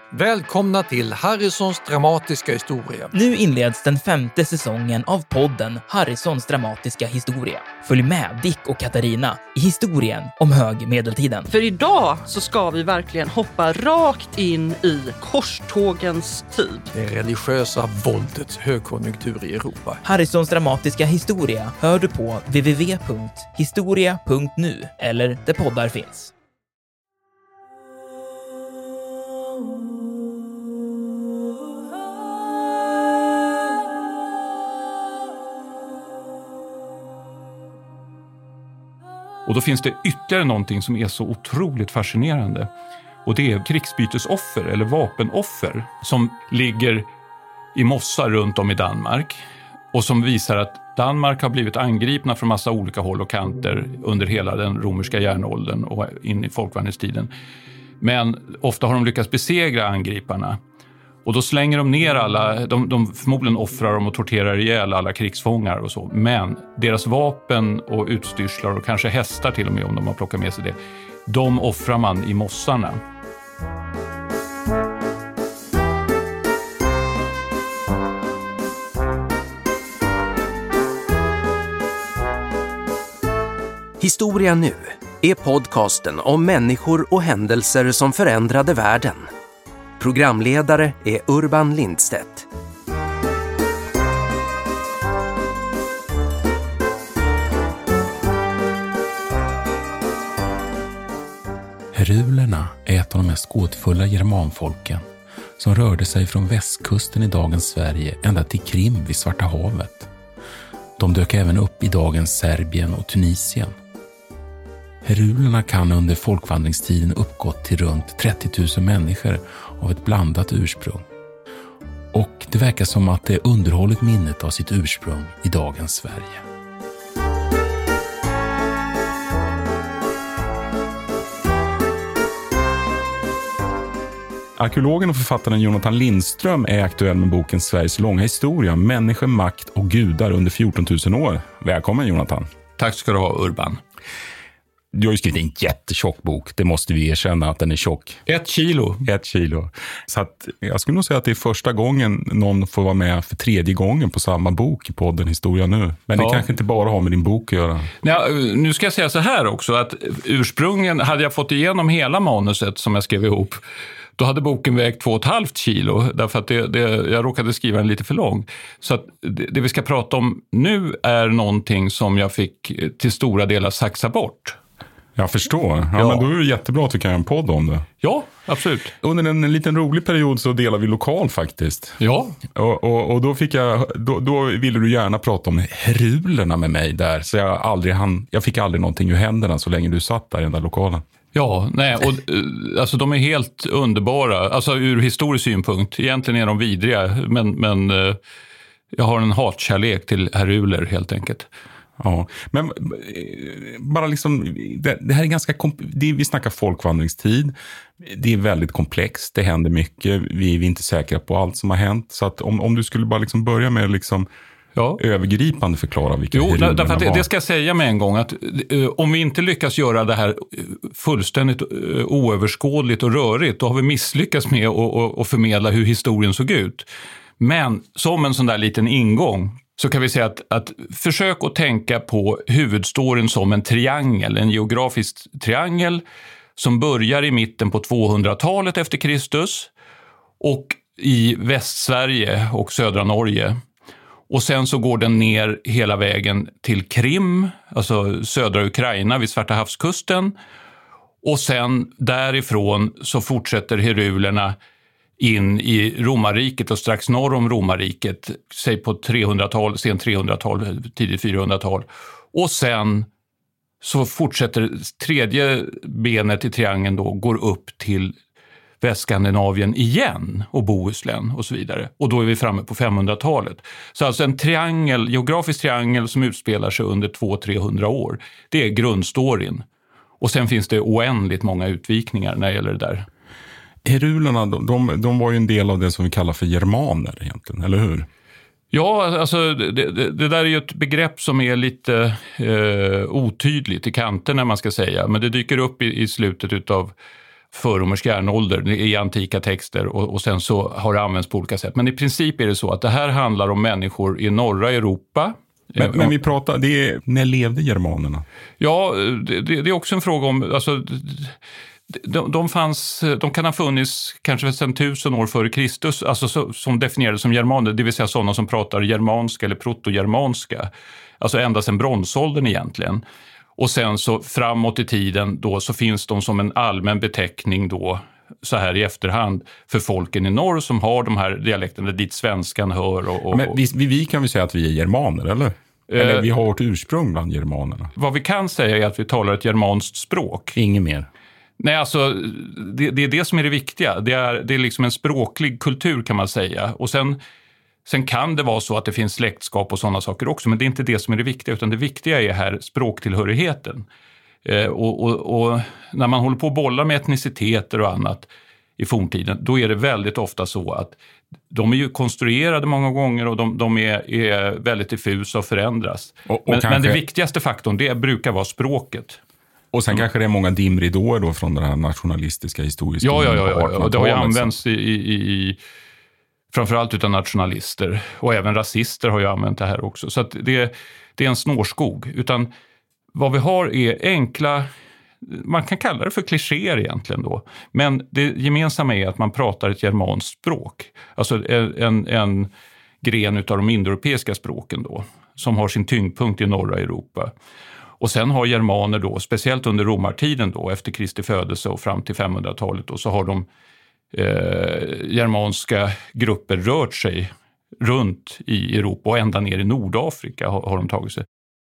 Välkomna till Harrisons dramatiska historia. Nu inleds den 5:e säsongen av podden Harrisons dramatiska historia. Följ med Dick och Katarina i historien om högmedeltiden. För idag så ska vi verkligen hoppa rakt in i korstågens tid. Det religiösa våldets högkonjunktur i Europa. Harrisons dramatiska historia hör du på www.historia.nu eller där poddar finns. Och då finns det ytterligare någonting som är så otroligt fascinerande. Och det är krigsbytesoffer eller vapenoffer som ligger i mossar runt om i Danmark. Och som visar att Danmark har blivit angripna från massa olika håll och kanter under hela den romerska järnåldern och in i folkvandringstiden. Men ofta har de lyckats besegra angriparna. Och då slänger de ner alla, de förmodligen offrar dem och torterar ihjäl alla krigsfångar och så. Men deras vapen och utstyrslar och kanske hästar till och med om de har plockat med sig det, de offrar man i mossarna. Historia nu är podcasten om människor och händelser som förändrade världen. Programledare är Urban Lindstedt. Herulerna är ett av de mest gåtfulla germanfolken som rörde sig från västkusten i dagens Sverige ända till Krim vid Svarta havet. De dök även upp i dagens Serbien och Tunisien. Herulerna kan under folkvandringstiden uppgått till runt 30 000 människor av ett blandat ursprung. Och det verkar som att det underhållit minnet av sitt ursprung i dagens Sverige. Arkeologen och författaren Jonathan Lindström är aktuell med boken Sveriges långa historia, människor, makt och gudar under 14 000 år. Välkommen Jonathan. Tack ska du ha Urban. Du har ju skrivit en jättetjock bok, det måste vi erkänna att den är tjock. 1 kilo. 1 kilo. Så att jag skulle nog säga att det är första gången någon får vara med för 3:e gången på samma bok i podden Historia nu. Men det kanske inte bara har med din bok att göra. Ja, nu ska jag säga så här också, att ursprungligen hade jag fått igenom hela manuset som jag skrev ihop. Då hade boken vägt 2,5 kilo, därför att jag råkade skriva den lite för lång. Så att det vi ska prata om nu är någonting som jag fick till stora delar saxa bort. Jag förstår. Ja. Men då är det jättebra att vi kan göra en podd om det. Ja, absolut. Under en liten rolig period så delar vi lokal faktiskt. Ja. Och då då ville du gärna prata om herulerna med mig där. Så jag fick aldrig någonting ur händerna så länge du satt där i den där lokalen. Ja, nej, och alltså de är helt underbara. Alltså ur historisk synpunkt. Egentligen är de vidriga, men jag har en hatkärlek till heruler helt enkelt. Ja, men bara liksom, det här är ganska, vi snackar folkvandringstid, det är väldigt komplext, det händer mycket, vi är inte säkra på allt som har hänt, så att om du skulle bara liksom börja med liksom övergripande förklara vilka herulerna var. Därför att det ska jag säga med en gång, att om vi inte lyckas göra det här fullständigt oöverskådligt och rörigt, då har vi misslyckats med att förmedla hur historien såg ut. Men som en sån där liten ingång så kan vi säga att försök att tänka på huvudstoryn som en triangel, en geografisk triangel som börjar i mitten på 200-talet efter Kristus och i Västsverige och södra Norge. Och sen så går den ner hela vägen till Krim, alltså södra Ukraina vid Svarta havskusten. Och sen därifrån så fortsätter herulerna in i romarriket och strax norr om romarriket, säg på 300-tal, sen 300-tal, tidigt 400-tal. Och sen så fortsätter tredje benet i triangeln då, går upp till Västskandinavien igen och Bohuslän och så vidare. Och då är vi framme på 500-talet. Så alltså en triangel, geografisk triangel som utspelar sig under 200-300 år. Det är grundstoryn. Och sen finns det oändligt många utvikningar när det gäller det där. Herulerna, de var ju en del av det som vi kallar för germaner egentligen, eller hur? Ja, alltså det där är ju ett begrepp som är lite otydligt i kanten när man ska säga. Men det dyker upp i slutet av förromersk järnålder i antika texter och sen så har det använts på olika sätt. Men i princip är det så att det här handlar om människor i norra Europa. Men vi pratar, när levde germanerna? Ja, det är också en fråga om, alltså, de kan ha funnits kanske sedan 1000 år före Kristus, alltså som definierades som germaner, det vill säga sådana som pratar germanska eller protogermanska, alltså ända sedan bronsåldern egentligen. Och sen så framåt i tiden då så finns de som en allmän beteckning då så här i efterhand för folken i norr som har de här dialekterna dit svenskan hör. Men vi kan väl säga att vi är germaner, eller? Eller vi har vårt ursprung bland germanerna. Vad vi kan säga är att vi talar ett germanskt språk. Inget mer. Nej, alltså det är det som är det viktiga. Det är liksom en språklig kultur kan man säga. Och sen kan det vara så att det finns släktskap och sådana saker också. Men det är inte det som är det viktiga, utan det viktiga är här språktillhörigheten. Och när man håller på att bolla med etniciteter och annat i forntiden, då är det väldigt ofta så att de är ju konstruerade många gånger och de är väldigt diffusa och förändras. Men det viktigaste faktorn, det brukar vara språket. Och sen kanske det är många dimridåer då från den här nationalistiska historiska. Ja. Och det har ju använts i framförallt utan nationalister. Och även rasister har ju använt det här också. Så att det är en snårskog. Utan vad vi har är enkla, man kan kalla det för klichéer egentligen då. Men det gemensamma är att man pratar ett germanskt språk. Alltså en gren utav de indoeuropeiska språken då. Som har sin tyngdpunkt i norra Europa. Och sen har germaner då, speciellt under romartiden då, efter Kristi födelse och fram till 500-talet då, så har de germanska grupper rört sig runt i Europa och ända ner i Nordafrika har de tagit sig.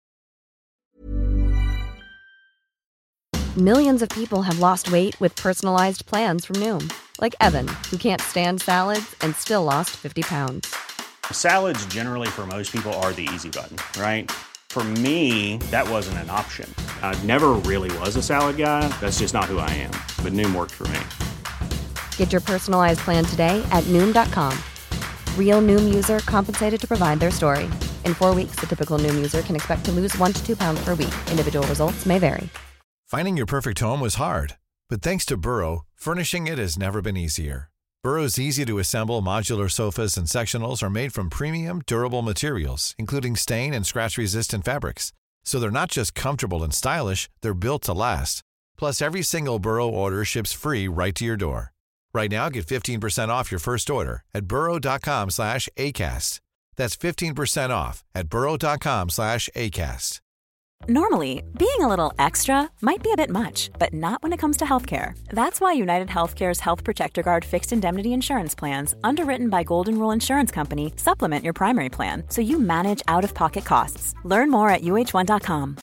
Millions of people have lost weight with personalized plans from Noom. Like Evan, who can't stand salads and still lost 50 pounds. Salads generally for most people are the easy button, right? For me, that wasn't an option. I never really was a salad guy. That's just not who I am. But Noom worked for me. Get your personalized plan today at Noom.com. Real Noom user compensated to provide their story. In 4 weeks, the typical Noom user can expect to lose 1 to 2 pounds per week. Individual results may vary. Finding your perfect home was hard, but thanks to Burrow, furnishing it has never been easier. Burrow's easy-to-assemble modular sofas and sectionals are made from premium, durable materials, including stain and scratch-resistant fabrics. So they're not just comfortable and stylish, they're built to last. Plus, every single Burrow order ships free right to your door. Right now, get 15% off your first order at burrow.com/ACAST. That's 15% off at burrow.com/ACAST. Normally, being a little extra might be a bit much, but not when it comes to healthcare. That's why United Healthcare's Health Protector Guard fixed indemnity insurance plans, underwritten by Golden Rule Insurance Company, supplement your primary plan so you manage out-of-pocket costs. Learn more at uh1.com.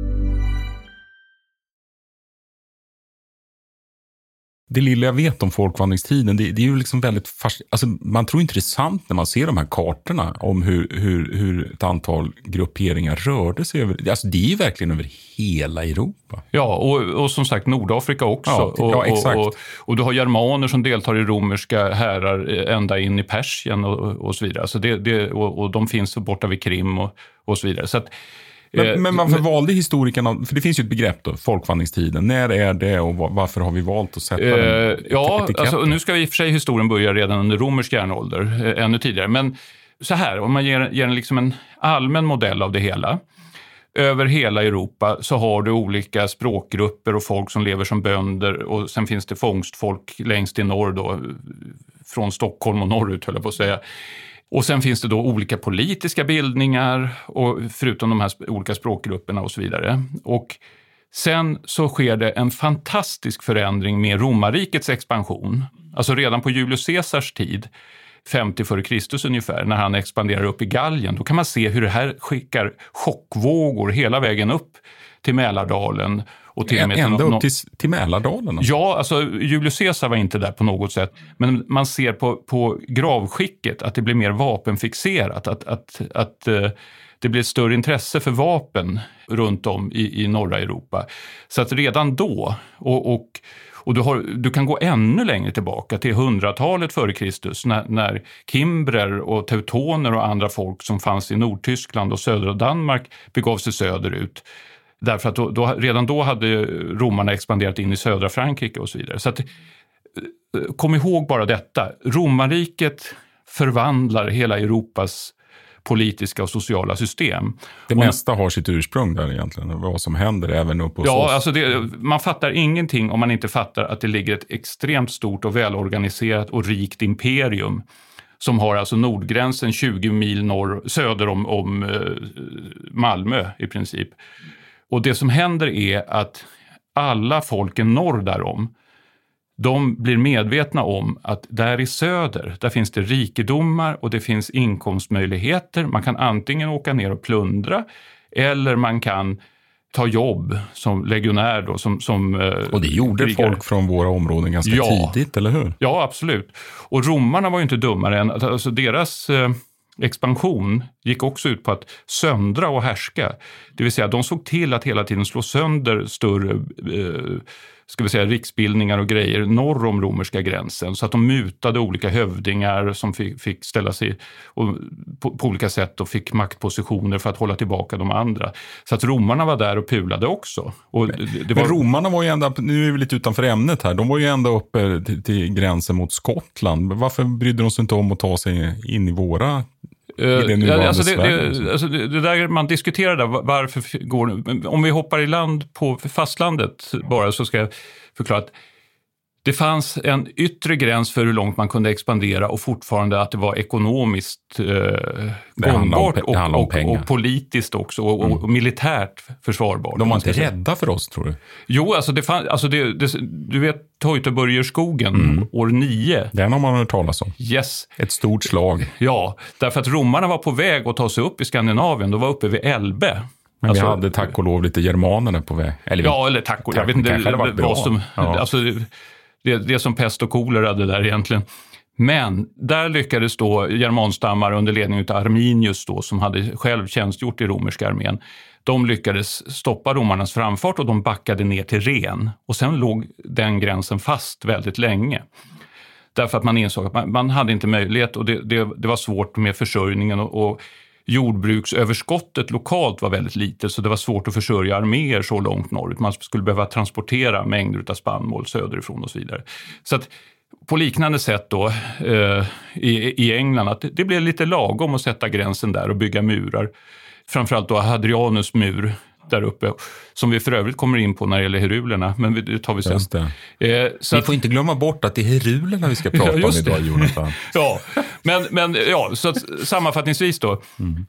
Det lilla jag vet om folkvandringstiden, det är ju liksom väldigt alltså man tror inte det är sant när man ser de här kartorna om hur ett antal grupperingar rörde sig över. Alltså det är ju verkligen över hela Europa. Ja, och som sagt Nordafrika också. Ja, exakt. Och du har germaner som deltar i romerska härar ända in i Persien och så vidare. Alltså och de finns borta vid Krim och så vidare. Så att Men varför valde historikerna, för det finns ju ett begrepp då, folkvandringstiden. När är det och varför har vi valt att sätta den alltså, nu ska vi i och för sig historien börja redan under romersk järnålder, ännu tidigare. Men så här, om man ger liksom en allmän modell av det hela. Över hela Europa så har du olika språkgrupper och folk som lever som bönder. Och sen finns det fångstfolk längst i norr då, från Stockholm och norrut höll jag på att säga. Och sen finns det då olika politiska bildningar och förutom de här olika språkgrupperna och så vidare. Och sen så sker det en fantastisk förändring med romarrikets expansion. Alltså redan på Julius Caesars tid, 50 före Kristus ungefär, när han expanderar upp i Gallien. Då kan man se hur det här skickar chockvågor hela vägen upp till Mälardalen. Och till ända upp till Mälardalen? Ja, alltså Julius Caesar var inte där på något sätt. Men man ser på gravskicket att det blir mer vapenfixerat. Att det blir ett större intresse för vapen runt om i norra Europa. Så att redan då, och du kan gå ännu längre tillbaka till 100-talet före Kristus när kimbrer och teutoner och andra folk som fanns i Nordtyskland och södra Danmark begav sig söderut. Därför att redan då hade romarna expanderat in i södra Frankrike och så vidare. Så att, kom ihåg bara detta. Romarriket förvandlar hela Europas politiska och sociala system. Det mesta har sitt ursprung där egentligen, vad som händer även uppe hos oss. Alltså man fattar ingenting om man inte fattar att det ligger ett extremt stort och välorganiserat och rikt imperium som har alltså nordgränsen 20 mil söder om Malmö i princip. Och det som händer är att alla folken norr därom, de blir medvetna om att där i söder, där finns det rikedomar och det finns inkomstmöjligheter. Man kan antingen åka ner och plundra eller man kan ta jobb som legionär då, som och det gjorde krigare. Folk från våra områden ganska tidigt, eller hur? Ja, absolut. Och romarna var ju inte dummare än att alltså deras expansion gick också ut på att söndra och härska. Det vill säga de såg till att hela tiden slå sönder större ska vi säga, riksbildningar och grejer norr om romerska gränsen. Så att de mutade olika hövdingar som fick ställa sig på olika sätt och fick maktpositioner för att hålla tillbaka de andra. Så att romarna var där och pulade också. Och men romarna var ju ända, nu är vi lite utanför ämnet här, de var ju ända uppe till gränsen mot Skottland. Varför brydde de sig inte om att ta sig in i våra... Det där man diskuterar där, varför går, om vi hoppar i land på fastlandet bara, så ska jag förklara att det fanns en yttre gräns för hur långt man kunde expandera och fortfarande att det var ekonomiskt gångbart och politiskt också och militärt försvarbart. De var inte rädda för oss, tror du? Jo, alltså du vet Teutoburgerskogen år 9. Den har man hört talas om. Yes. Ett stort slag. Ja, därför att romarna var på väg att ta sig upp i Skandinavien. De var uppe vid Elbe. Men vi hade tack och lov lite germaner på väg. Eller tack och lov. Jag vet inte vad som... Ja. Alltså, det är som pest och kolera det där egentligen. Men där lyckades då germanstammar under ledning av Arminius då, som hade själv tjänstgjort i romerska armén. De lyckades stoppa romarnas framfart och de backade ner till Ren. Och sen låg den gränsen fast väldigt länge. Därför att man insåg att man hade inte möjlighet och det var svårt med försörjningen och jordbruksöverskottet lokalt var väldigt litet, så det var svårt att försörja arméer så långt norrut. Man skulle behöva transportera mängder av spannmål söderifrån och så vidare. Så att på liknande sätt då i England, att det blev lite lagom att sätta gränsen där och bygga murar. Framförallt då Hadrianus mur där uppe, som vi för övrigt kommer in på när det gäller herulerna, men det tar vi sen. Vi får inte glömma bort att det är herulerna vi ska prata om idag, Jonathan. Ja, men så att, sammanfattningsvis då,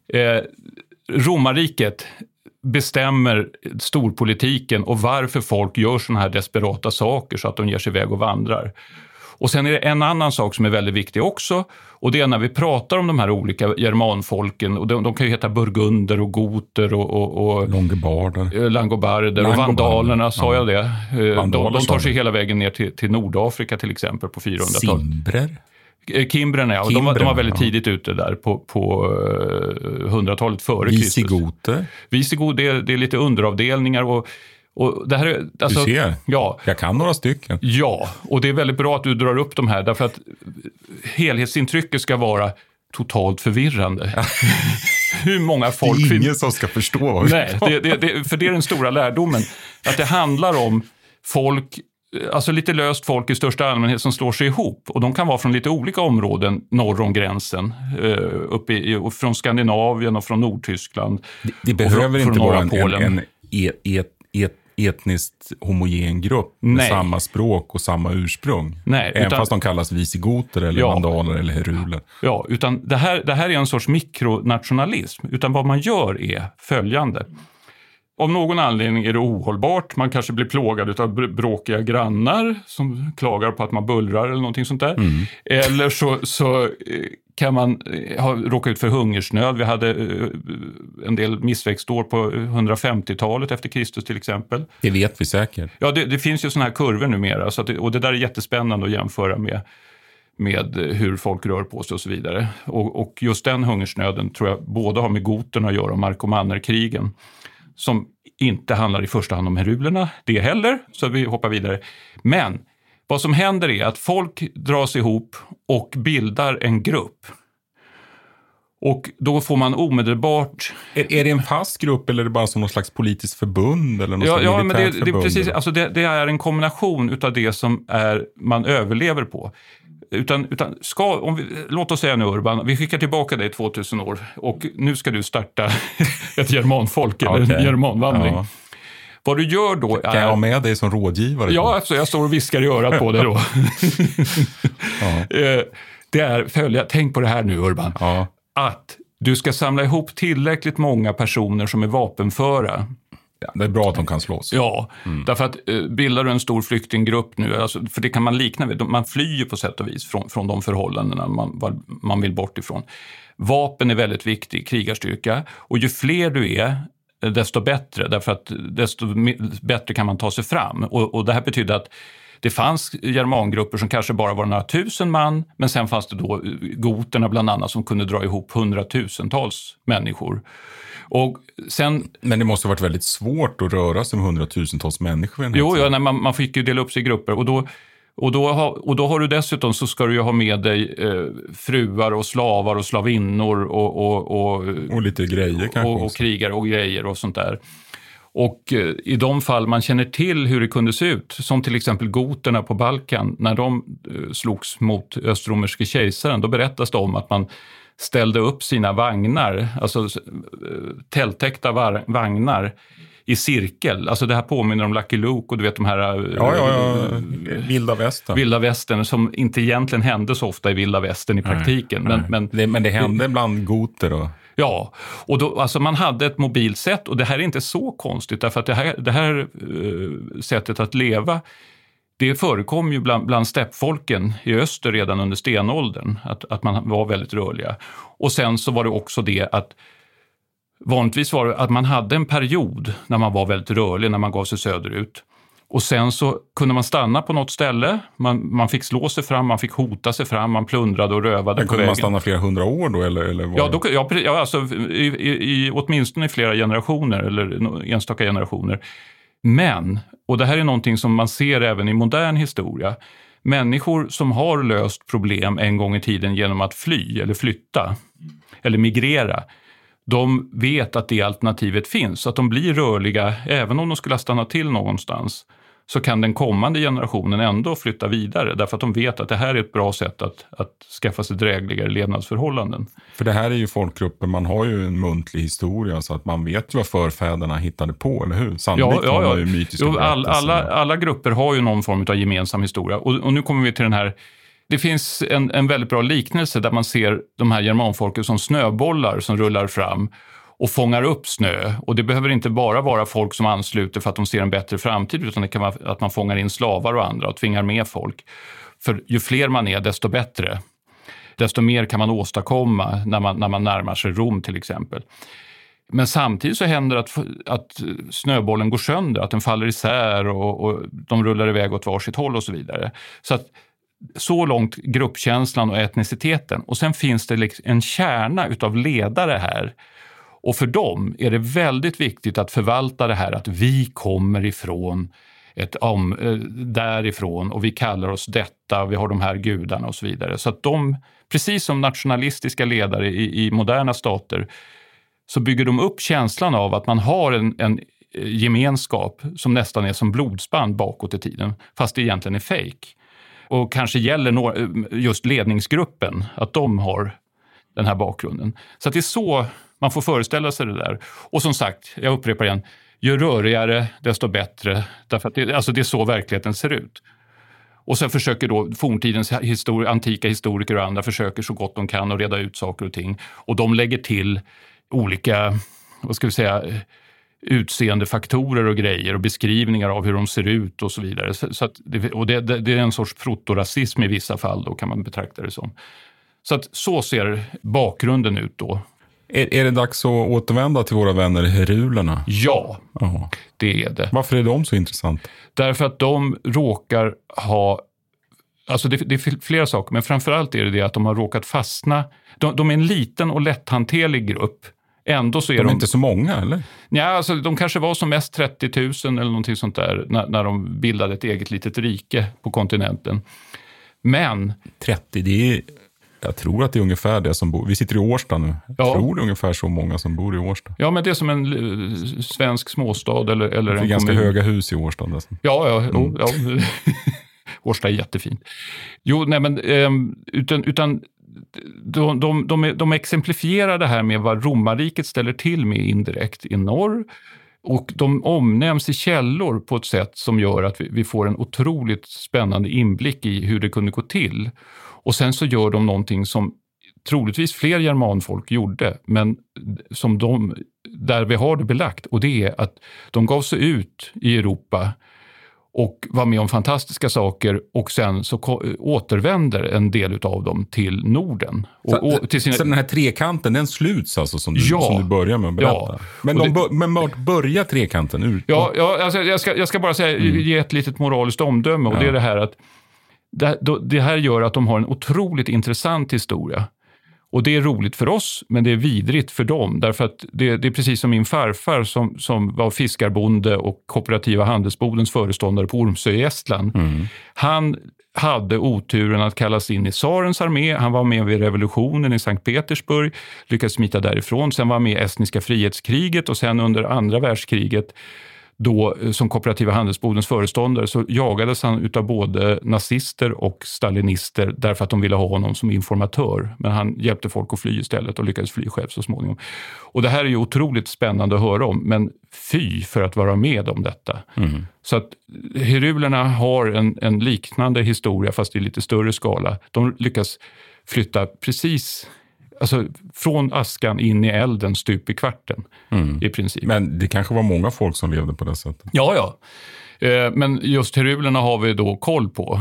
romarriket bestämmer storpolitiken och varför folk gör såna här desperata saker så att de ger sig iväg och vandrar. Och sen är det en annan sak som är väldigt viktig också, och det är när vi pratar om de här olika germanfolken, och de kan ju heta burgunder och goter och langobarder och vandalerna, sa jag det. De tar sig hela vägen ner till Nordafrika till exempel på 400-talet. Cimbrer? Kimbrerna, ja. De var väldigt tidigt ute där på 100-talet före Kristus. Visigoter, det är lite underavdelningar och det här är, alltså, du ser, ja, jag kan några stycken. Ja, och det är väldigt bra att du drar upp de här, därför att helhetsintrycket ska vara totalt förvirrande. Hur många folk... Det är ingen som ska förstå. Nej, för det är den stora lärdomen. Att det handlar om folk, alltså lite löst folk i största allmänhet som slår sig ihop. Och de kan vara från lite olika områden norr om gränsen. Från Skandinavien och från Nordtyskland. Det behöver inte vara en etniskt homogen grupp med samma språk och samma ursprung. Nej, även fast de kallas visigoter eller vandaler eller heruler. Ja, utan det här är en sorts mikronationalism. Utan vad man gör är följande. Av någon anledning är det ohållbart. Man kanske blir plågad av bråkiga grannar som klagar på att man bullrar eller någonting sånt där. Eller så kan man råka ut för hungersnöd. Vi hade en del missväxtår på 150-talet efter Kristus till exempel. Det vet vi säkert. Ja, det finns ju såna här kurvor numera. Och det där är jättespännande att jämföra med hur folk rör på sig och så vidare. Och just den hungersnöden tror jag både har med goterna att göra och markomannerkrigen. Som inte handlar i första hand om herulerna, det heller, så vi hoppar vidare. Men vad som händer är att folk dras ihop och bildar en grupp. Och då får man omedelbart... Är det en fast grupp eller är det bara som någon slags politiskt förbund? Eller något ja, men det är förbund, precis, alltså det är en kombination utav det som man överlever på. Låt oss säga nu Urban, vi skickar tillbaka dig 2000 år och nu ska du starta ett germanfolk eller en germanvandring. Ja. Vad du gör då är... Kan jag ha med dig som rådgivare? Ja, alltså, jag står och viskar i örat på dig då. Det är, tänk på det här nu Urban, att du ska samla ihop tillräckligt många personer som är vapenföra. Ja, det är bra att de kan slåss. Ja, därför att bildar du en stor flyktinggrupp nu, alltså, för det kan man likna vid, man flyr på sätt och vis från de förhållandena man vill bort ifrån. Vapen är väldigt viktig, krigarstyrka, och ju fler du är, desto bättre, därför att desto bättre kan man ta sig fram. Och det här betyder att det fanns germangrupper som kanske bara var några tusen man, men sen fanns det då goterna bland annat som kunde dra ihop hundratusentals människor. Och sen, men det måste ha varit väldigt svårt att röra sig med hundratusentals människor. Jo, man fick ju dela upp sig i grupper och då har du dessutom så ska du ju ha med dig fruar och slavar och slavinnor och lite grejer kanske och krigare och grejer och sånt där. Och i de fall man känner till hur det kunde se ut, som till exempel goterna på Balkan, när de slogs mot östromerske kejsaren, då berättas det om att man ställde upp sina vagnar, alltså tälttäckta vagnar i cirkel. Alltså det här påminner om Lucky Luke och du vet de här Vilda Västern. Vilda Västern som inte egentligen hände så ofta i Vilda Västern i praktiken. Men det hände bland goter och... Ja, och då, alltså man hade ett mobilt sätt och det här är inte så konstigt därför att det här sättet att leva, det förekom ju bland steppfolken i öster redan under stenåldern, att man var väldigt rörliga. Och sen så var det också det att vanligtvis var det att man hade en period när man var väldigt rörlig, när man gav sig söderut. Och sen så kunde man stanna på något ställe, man fick slå sig fram, man fick hota sig fram, man plundrade och rövade på vägen. Kunde man stanna flera hundra år då? Eller var ja, alltså åtminstone i flera generationer eller enstaka generationer. Men, och det här är någonting som man ser även i modern historia, människor som har löst problem en gång i tiden genom att fly eller flytta eller migrera, de vet att det alternativet finns, att de blir rörliga även om de skulle stanna till någonstans. Så kan den kommande generationen ändå flytta vidare därför att de vet att det här är ett bra sätt att skaffa sig drägligare levnadsförhållanden. För det här är ju folkgrupper, man har ju en muntlig historia så att man vet ju vad förfäderna hittade på, eller hur? Sannolikt har man ju mytiska berättelser. Alla grupper har ju någon form av gemensam historia och nu kommer vi till den här. Det finns en väldigt bra liknelse där man ser de här germanfolken som snöbollar som rullar fram och fångar upp snö. Och det behöver inte bara vara folk som ansluter för att de ser en bättre framtid, utan det kan vara att man fångar in slavar och andra och tvingar med folk. För ju fler man är, desto bättre. Desto mer kan man åstadkomma när man närmar sig Rom till exempel. Men samtidigt så händer att snöbollen går sönder, att den faller isär och de rullar iväg åt varsitt håll och så vidare. Så långt gruppkänslan och etniciteten. Och sen finns det en kärna utav ledare här. Och för dem är det väldigt viktigt att förvalta det här att vi kommer ifrån därifrån och vi kallar oss detta, vi har de här gudarna och så vidare. Så att de, precis som nationalistiska ledare i moderna stater, så bygger de upp känslan av att man har en gemenskap som nästan är som blodsband bakåt i tiden, fast det egentligen är fake. Och kanske gäller just ledningsgruppen, att de har den här bakgrunden. Så att det är så man får föreställa sig det där. Och som sagt, jag upprepar igen, ju rörigare desto bättre. Därför att det är så verkligheten ser ut. Och sen försöker då forntidens antika historiker och andra försöker så gott de kan att reda ut saker och ting. Och de lägger till olika, utseendefaktorer och grejer och beskrivningar av hur de ser ut och så vidare. Så att det är en sorts protorasism i vissa fall då, kan man betrakta det som. Så ser bakgrunden ut då. Är det dags att återvända till våra vänner herulerna? Ja, det är det. Varför är de så intressant? Därför att de råkar ha, alltså det är flera saker, men framförallt är det att de har råkat fastna. De är en liten och lätthanterlig grupp. Ändå så är de inte så många, eller? Ja, alltså de kanske var som mest 30 000 eller någonting sånt där när de bildade ett eget litet rike på kontinenten. Men 30, det är Jag tror att det är ungefär det som bor. Vi sitter i Årsta nu. Jag tror det är ungefär så många som bor i Årsta. Ja, men det är som en svensk småstad eller en kommun. Ganska höga hus i Årsta. Ja. Årsta är jättefint. Jo, nej men utan de exemplifierar det här med vad romarriket ställer till med indirekt i norr. Och de omnämns i källor på ett sätt som gör att vi får en otroligt spännande inblick i hur det kunde gå till. Och sen så gör de någonting som troligtvis fler germanfolk gjorde, men som där vi har det belagt. Och det är att de gav sig ut i Europa och var med om fantastiska saker, och sen så återvänder en del av dem till Norden. Så den här trekanten, den sluts alltså som du börjar med att berätta. Ja. Men vart börjar trekanten ut? Alltså jag ska bara säga, ge ett litet moraliskt omdöme, och det är det här att det här gör att de har en otroligt intressant historia. Och det är roligt för oss, men det är vidrigt för dem. Därför att det är precis som min farfar som var fiskarbonde och kooperativa handelsbodens föreståndare på Ormsö i Estland. Han hade oturen att kallas in i tsarens armé. Han var med vid revolutionen i Sankt Petersburg, lyckades smita därifrån. Sen var han med i estniska frihetskriget, och sen under andra världskriget då som kooperativa handelsbodens föreståndare så jagades han utav både nazister och stalinister därför att de ville ha honom som informatör. Men han hjälpte folk att fly istället och lyckades fly själv så småningom. Och det här är ju otroligt spännande att höra om, men fy för att vara med om detta. Så att herulerna har en liknande historia fast i lite större skala. De lyckas flytta precis... Alltså från askan in i elden stup i kvarten i princip. Men det kanske var många folk som levde på det sättet. Ja. Men just herulerna har vi då koll på.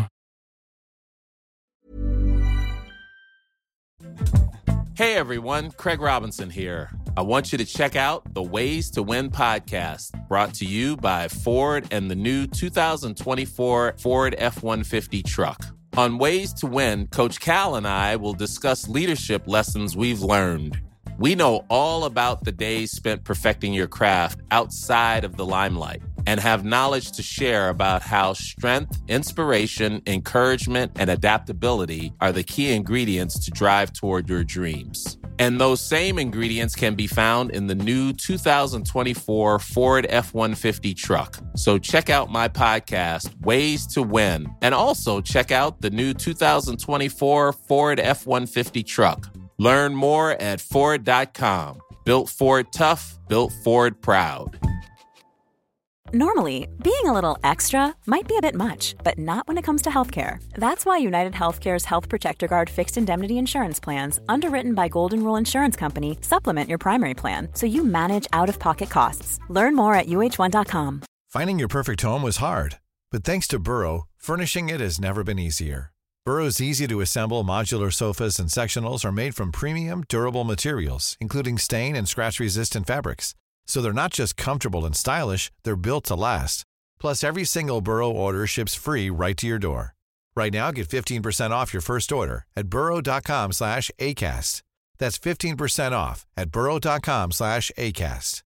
Hey everyone, Craig Robinson here. I want you to check out the Ways to Win podcast, brought to you by Ford and the new 2024 Ford F-150 truck. On Ways to Win, Coach Cal and I will discuss leadership lessons we've learned. We know all about the days spent perfecting your craft outside of the limelight and have knowledge to share about how strength, inspiration, encouragement, and adaptability are the key ingredients to drive toward your dreams. And those same ingredients can be found in the new 2024 Ford F-150 truck. So check out my podcast, Ways to Win, and also check out the new 2024 Ford F-150 truck. Learn more at Ford.com. Built Ford tough, built Ford proud. Normally, being a little extra might be a bit much, but not when it comes to healthcare. That's why United Healthcare's Health Protector Guard fixed indemnity insurance plans, underwritten by Golden Rule Insurance Company, supplement your primary plan so you manage out-of-pocket costs. Learn more at UH1.com. Finding your perfect home was hard, but thanks to Burrow, furnishing it has never been easier. Burrow's easy-to-assemble modular sofas and sectionals are made from premium, durable materials, including stain and scratch-resistant fabrics. So they're not just comfortable and stylish, they're built to last. Plus, every single Burrow order ships free right to your door. Right now, get 15% off your first order at burrow.com/ACAST. That's 15% off at burrow.com/ACAST.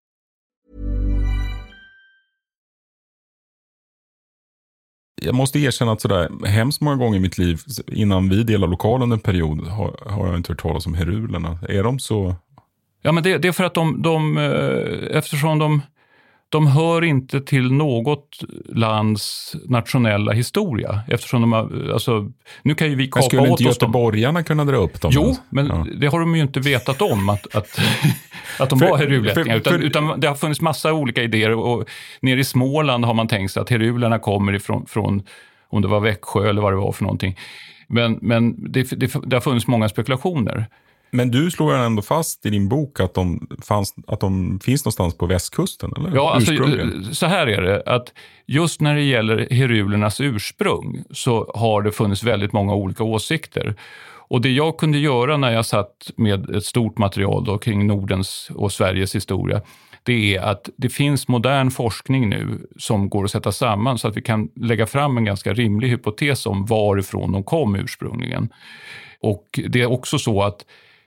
Jag måste erkänna att sådär hemskt många gånger i mitt liv innan vi delade lokalen en period har jag inte hört talas om herulerna. Är de så... Ja, men det är för att eftersom de hör inte till något lands nationella historia. Eftersom de har, alltså, nu kan ju vi kapa åt oss. Skulle inte göteborgarna kunna dra upp dem? Jo, men det har de ju inte vetat om att de var herulättningar. Utan det har funnits massa olika idéer, och nere i Småland har man tänkt sig att herulerna kommer ifrån om det var Växjö eller vad det var för någonting. Men det har funnits många spekulationer. Men du slår ju ändå fast i din bok att de finns någonstans på västkusten, eller? Ja, alltså, så här är det, att just när det gäller herulernas ursprung så har det funnits väldigt många olika åsikter. Och det jag kunde göra när jag satt med ett stort material då kring Nordens och Sveriges historia, det är att det finns modern forskning nu som går att sätta samman så att vi kan lägga fram en ganska rimlig hypotes om varifrån de kom ursprungligen. Och det är också så att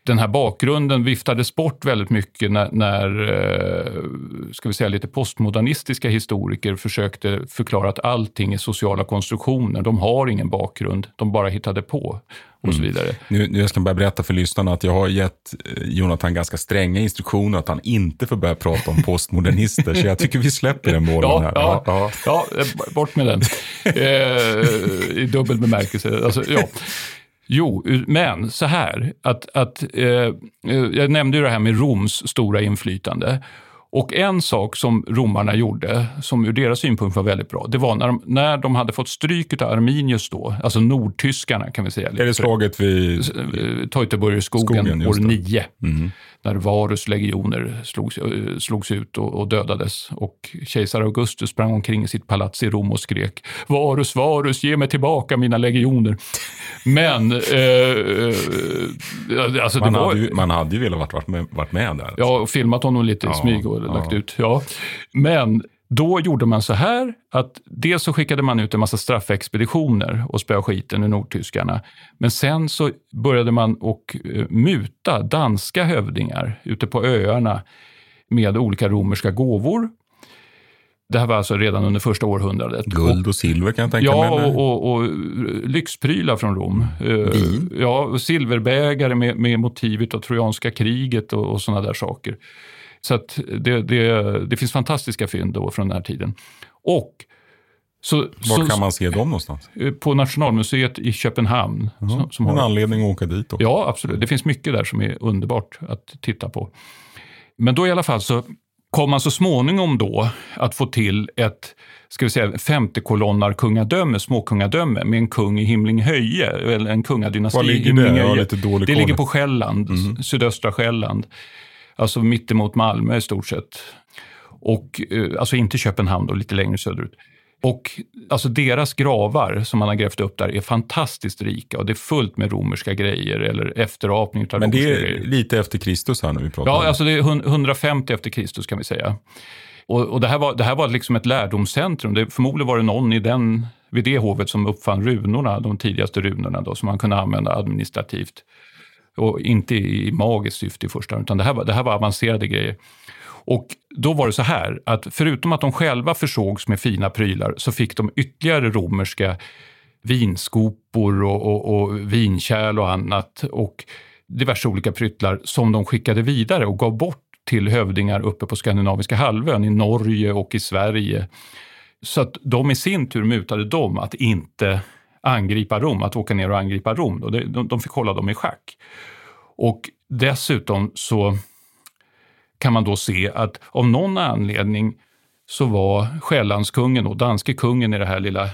den här bakgrunden viftades bort väldigt mycket när ska vi säga lite postmodernistiska historiker försökte förklara att allting är sociala konstruktioner. De har ingen bakgrund, de bara hittade på och så vidare. Nu jag ska bara berätta för lyssnarna att jag har gett Jonathan ganska stränga instruktioner att han inte får börja prata om postmodernister, så jag tycker vi släpper den bollen här. Ja, bort med den. I dubbel bemärkelse. Alltså, ja. Jo, men så här, jag nämnde ju det här med Roms stora inflytande. Och en sak som romarna gjorde, som ur deras synpunkt var väldigt bra, det var när de hade fått stryk av Arminius då, alltså nordtyskarna kan vi säga. Är det slaget vid Teutoburgerskogen år 9. När Varus legioner slogs ut och dödades. Och kejsar Augustus sprang omkring i sitt palats i Rom och skrek: Varus, Varus, ge mig tillbaka mina legioner. Men alltså man hade ju velat varit med där. Ja, och filmat honom lite i smyg och lagt ut. Ja. Men då gjorde man så här att dels så skickade man ut en massa straffexpeditioner och spöa skiten ur nordtyskarna. Men sen så började man och muta danska hövdingar ute på öarna med olika romerska gåvor. Det här var alltså redan under första århundradet. Guld och silver kan jag tänka mig. Ja, och lyxprylar från Rom. Vin? Ja, och silverbägare med motivet av trojanska kriget och sådana där saker. Så att det finns fantastiska fynd då från den här tiden. Och var kan man se dem någonstans? På Nationalmuseet i Köpenhamn. Som har en anledning att åka dit också. Ja, absolut. Det finns mycket där som är underbart att titta på. Men då i alla fall så kom man så småningom då att få till ett, ska vi säga, 50-kolonnar småkungadöme med en kung i Himlinghöje, eller en kungadynasti. Var ligger det? Jag har lite dålig koll. Det ligger på Själland, sydöstra Själland. Alltså mittemot Malmö i stort sett. Och alltså inte Köpenhamn då, lite längre söderut. Och alltså deras gravar som man har grävt upp där är fantastiskt rika och det är fullt med romerska grejer eller efterapning av romerska grejer. Men det är lite efter Kristus här nu vi pratar om. Ja, alltså det är 150 efter Kristus kan vi säga. Och det här var liksom ett lärdomscentrum. Förmodligen var det någon vid det hovet som uppfann runorna, de tidigaste runorna då, som man kunde använda administrativt. Och inte i magiskt syfte i första, utan det här var avancerade grejer. Och då var det så här att förutom att de själva försågs med fina prylar så fick de ytterligare romerska vinskopor och vinkärl och annat och diverse olika pryttlar som de skickade vidare och gav bort till hövdingar uppe på skandinaviska halvön i Norge och i Sverige. Så att de i sin tur mutade dem att inte angripa Rom, att åka ner och angripa Rom. De fick hålla dem i schack. Och dessutom så kan man då se att av någon anledning så var Själlandskungen och danske kungen i det här lilla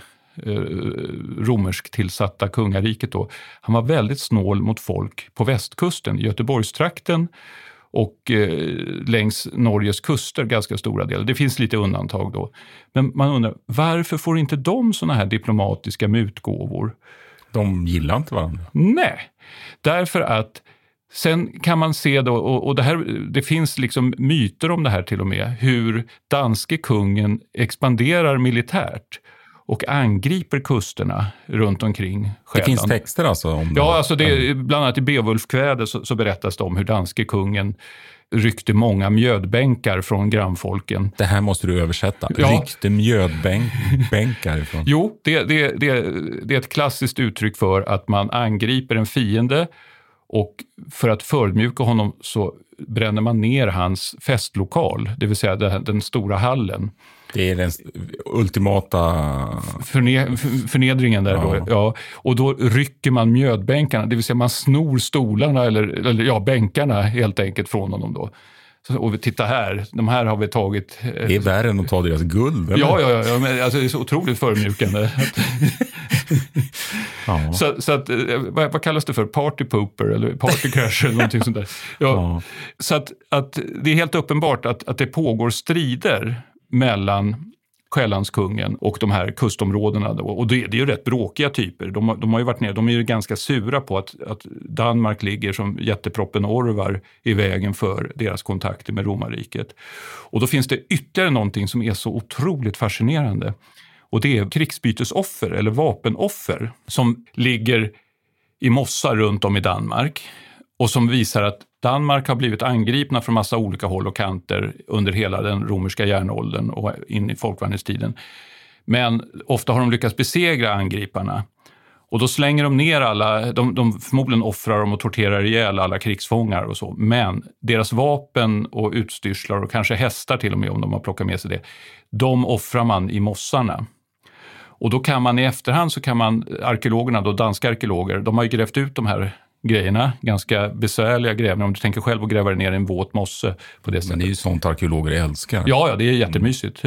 romersk tillsatta kungariket då. Han var väldigt snål mot folk på västkusten, i Göteborgstrakten och längs Norges kuster ganska stora delar. Det finns lite undantag då. Men man undrar, varför får inte de såna här diplomatiska mutgåvor? De gillar inte varandra. Nej, därför att sen kan man se då, och det finns liksom myter om det här till och med, hur danske kungen expanderar militärt och angriper kusterna runt omkring Själland. Det finns texter alltså om det? Ja, alltså bland annat i Beowulfkvädet så berättas det om hur danske kungen ryckte många mjödbänkar från grannfolken. Det här måste du översätta. Ja. Ryckte mjödbänkar ifrån. Jo, det är ett klassiskt uttryck för att man angriper en fiende. Och för att förmjuka honom så bränner man ner hans festlokal, det vill säga den stora hallen. Det är den ultimata förnedringen där då. Ja. Och då rycker man mjödbänkarna, det vill säga man snor stolarna eller bänkarna helt enkelt från honom då. Och titta här, de här har vi tagit. Det är värre än att ta deras guld, eller? Ja, men alltså det är så otroligt förmjukande. Ja. Så att, vad kallas det för? Party pooper eller party crasher eller någonting sånt där. Ja. Så att det är helt uppenbart att det pågår strider mellan Själlandskungen och de här kustområdena då. Och det är ju rätt bråkiga typer. De har ju varit ner, de är ju ganska sura på att Danmark ligger som jätteproppen orvar i vägen för deras kontakter med romarriket. Och då finns det ytterligare någonting som är så otroligt fascinerande. Och det är krigsbytesoffer eller vapenoffer som ligger i mossar runt om i Danmark. och som visar att Danmark har blivit angripna från massa olika håll och kanter under hela den romerska järnåldern och in i folkvandringstiden. Men ofta har de lyckats besegra angriparna. Och då slänger de ner alla, de förmodligen offrar dem och torterar ihjäl alla krigsfångar och så. Men deras vapen och utstyrslar och kanske hästar till och med om de har plockat med sig det, de offrar man i mossarna. Och då kan man i efterhand så kan man, arkeologerna då, danska arkeologer, de har ju grävt ut de här grejerna, ganska besvärliga grävningar om du tänker själv att gräva ner i en våt mosse på det sättet. Men det är ju sånt arkeologer älskar. Ja, det är jättemysigt.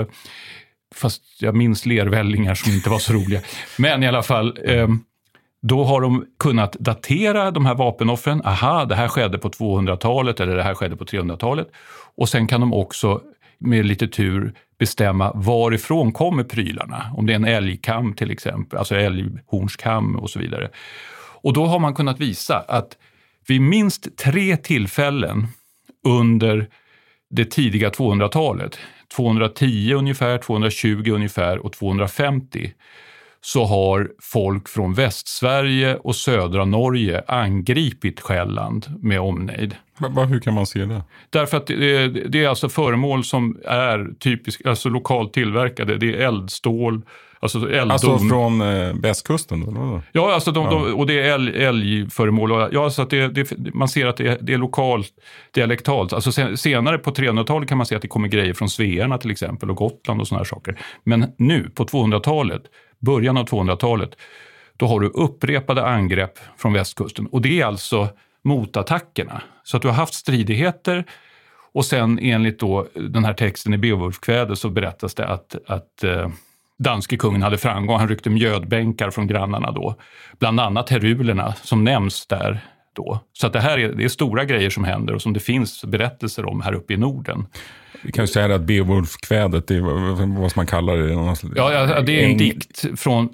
Fast jag minns lervällingar som inte var så roliga. Men i alla fall, då har de kunnat datera de här vapenoffren. Aha, det här skedde på 200-talet eller det här skedde på 300-talet. Och sen kan de också med lite tur bestämma varifrån kommer prylarna. Om det är en älgkam till exempel, alltså älghornskam och så vidare. Och då har man kunnat visa att vid minst 3 tillfällen under det tidiga 200-talet, 210 ungefär, 220 ungefär och 250, så har folk från Västsverige och södra Norge angripit Själland med omnejd. Hur kan man se det? Därför att det är alltså föremål som är typiskt, alltså lokalt tillverkade. Det är eldstål, alltså elddon. Alltså från västkusten då? Ja, alltså och det är älgföremål. Ja, så att man ser att det är lokalt, dialektalt. Alltså senare på 300-talet kan man se att det kommer grejer från Svearna till exempel och Gotland och såna här saker. Men nu på 200-talet, början av 200-talet, då har du upprepade angrepp från västkusten. Och det är alltså motattackerna. Så att du har haft stridigheter och sen enligt då den här texten i Beowulfkvädet så berättas det att danske kungen hade framgång. Han ryckte mjödbänkar från grannarna då. Bland annat herulerna som nämns där då. Så att det är stora grejer som händer och som det finns berättelser om här uppe i Norden. Vi kan ju säga att Beowulfkvädet, det är vad man kallar det. Ja, det är en dikt från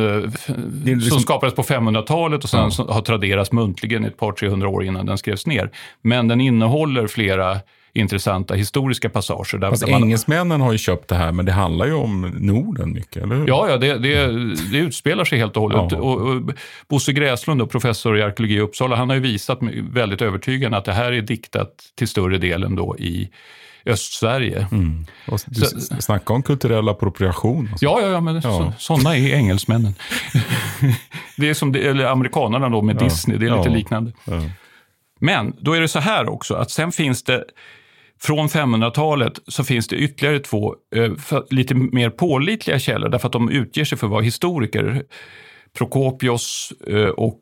som skapades på 500-talet och sen har traderats muntligen ett par 300 år innan den skrevs ner. Men den innehåller flera intressanta historiska passager. Fast engelsmännen har ju köpt det här, men det handlar ju om Norden mycket, eller hur? Ja, det utspelar sig helt och hållet. Och Bosse Gräslund, professor i arkeologi i Uppsala, han har ju visat väldigt övertygande att det här är diktat till större delen då i Östsverige. Mm. Och snacka om kulturell appropriation. Alltså. Ja, men sådana är engelsmännen. Det är som eller amerikanerna då med Disney, det är lite liknande. Ja. Men då är det så här också, att sen finns det från 500-talet så finns det ytterligare 2 lite mer pålitliga källor därför att de utger sig för att vara historiker. Prokopios och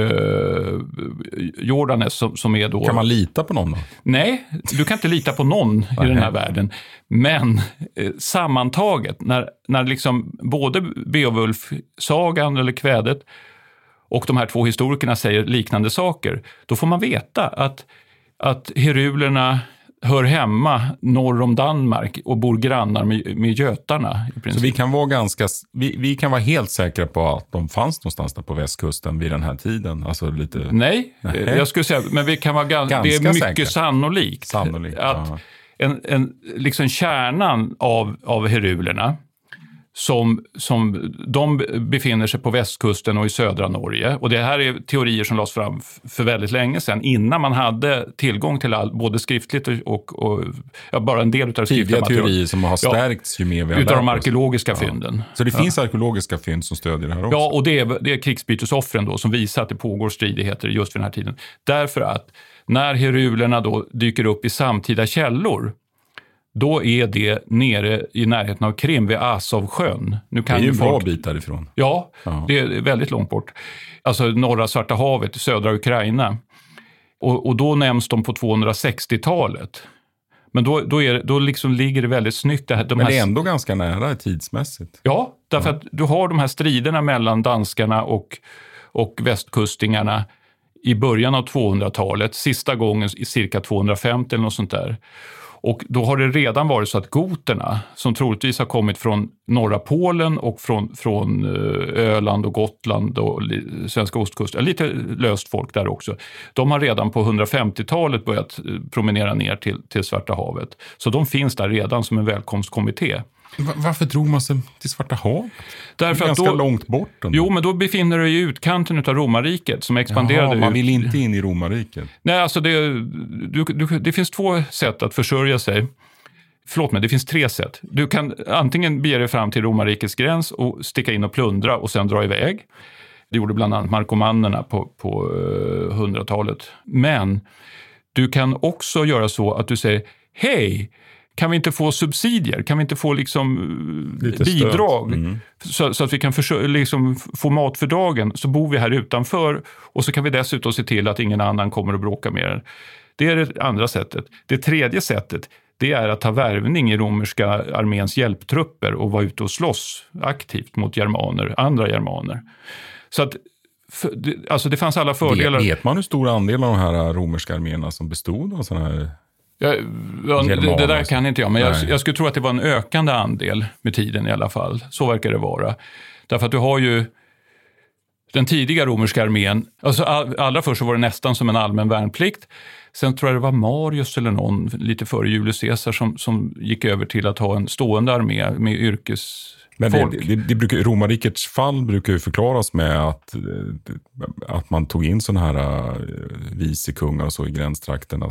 Jordanes som är då... Kan man lita på någon då? Nej, du kan inte lita på någon i den här världen. Men sammantaget, när liksom både Beowulf-sagan eller kvädet och de här 2 historikerna säger liknande saker, då får man veta att herulerna hör hemma norr om Danmark och bor grannar med götarna. I princip. Så vi kan vara helt säkra på att de fanns någonstans där på västkusten vid den här tiden? Alltså lite... Nej, jag skulle säga, men vi kan vara det är mycket säkra. Sannolikt att en liksom kärnan av herulerna som de befinner sig på västkusten och i södra Norge. Och det här är teorier som lades fram för väldigt länge sedan, innan man hade tillgång till både skriftligt och bara en del av det skriftliga materialet. Teorier som har stärkts ju mer vi har utav de arkeologiska fynden. Så det finns arkeologiska fynd som stödjer det här också? Ja, och det är krigsbytesoffren då som visar att det pågår stridigheter just vid den här tiden. Därför att när herulerna då dyker upp i samtida källor, då är det nere i närheten av Krim vid Azovsjön. Nu kan det är ju en bra bit därifrån. Ja, det är väldigt långt bort. Alltså norra Svarta havet, södra Ukraina. Och då nämns de på 260-talet. Men då liksom ligger det väldigt snyggt. Men det är ändå ganska nära tidsmässigt. Ja, därför att du har de här striderna mellan danskarna och västkustingarna i början av 200-talet. Sista gången i cirka 250 eller något sånt där. Och då har det redan varit så att goterna, som troligtvis har kommit från norra Polen och från Öland och Gotland och svenska ostkusten, lite löst folk där också, de har redan på 150-talet börjat promenera ner till Svarta havet. Så de finns där redan som en välkomstkommitté. Varför drog man sig till Svarta havet? Därför ganska att då, långt bort. Jo, men då befinner du dig i utkanten av romarriket som expanderade. Jaha, man vill inte in i romarriket. Nej, alltså det finns 2 sätt att försörja sig. Förlåt mig, det finns 3 sätt. Du kan antingen bege dig fram till romarrikets gräns och sticka in och plundra och sen dra iväg. Det gjorde bland annat markomannerna på 100-talet. Men du kan också göra så att du säger, hej, kan vi inte få subsidier? Kan vi inte få liksom bidrag? Så att vi kan liksom få mat för dagen. Så bor vi här utanför och så kan vi dessutom se till att ingen annan kommer att bråka med er. Det är det andra sättet. Det tredje sättet, det är att ta värvning i romerska arméns hjälptrupper och vara ute och slåss aktivt mot andra germaner. Så att alltså det fanns alla fördelar. Vet man hur stor andel av de här romerska arméerna som bestod av sådana här... Det där kan inte jag, men jag skulle tro att det var en ökande andel med tiden i alla fall. Så verkar det vara. Därför att du har ju den tidiga romerska armén, alltså allra först så var det nästan som en allmän värnplikt. Sen tror jag det var Marius eller någon lite före Julius Caesar som gick över till att ha en stående armé med yrkesfolk. Men romarrikets fall brukar ju förklaras med att man tog in sådana här vicekungar och så i gränstrakterna.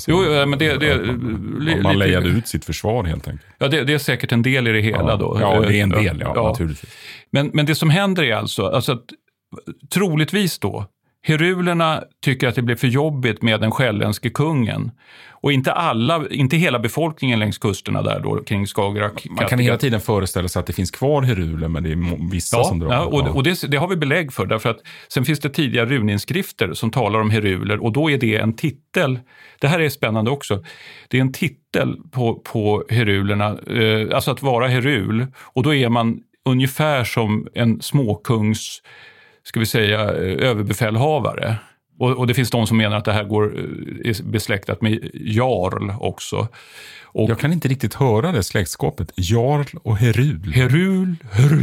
Men man lejade ut sitt försvar helt enkelt. Ja, det är säkert en del i det hela då. Ja, det är en del, naturligtvis. Men det som händer är alltså att troligtvis då, herulerna tycker att det blir för jobbigt med den själländske kungen. Och inte hela befolkningen längs kusterna där då kring Skagerrak. Man kan hela tiden föreställa sig att det finns kvar heruler, men det är vissa som drar. Ja, och det har vi belägg för, därför att sen finns det tidiga runinskrifter som talar om heruler, och då är det en titel. Det här är spännande också. Det är en titel på herulerna, alltså att vara herul, och då är man ungefär som en småkungs, ska vi säga, överbefälhavare. Och det finns de som menar att det här är besläktat med jarl också. Och jag kan inte riktigt höra det släktskapet. Jarl och herul. Herul,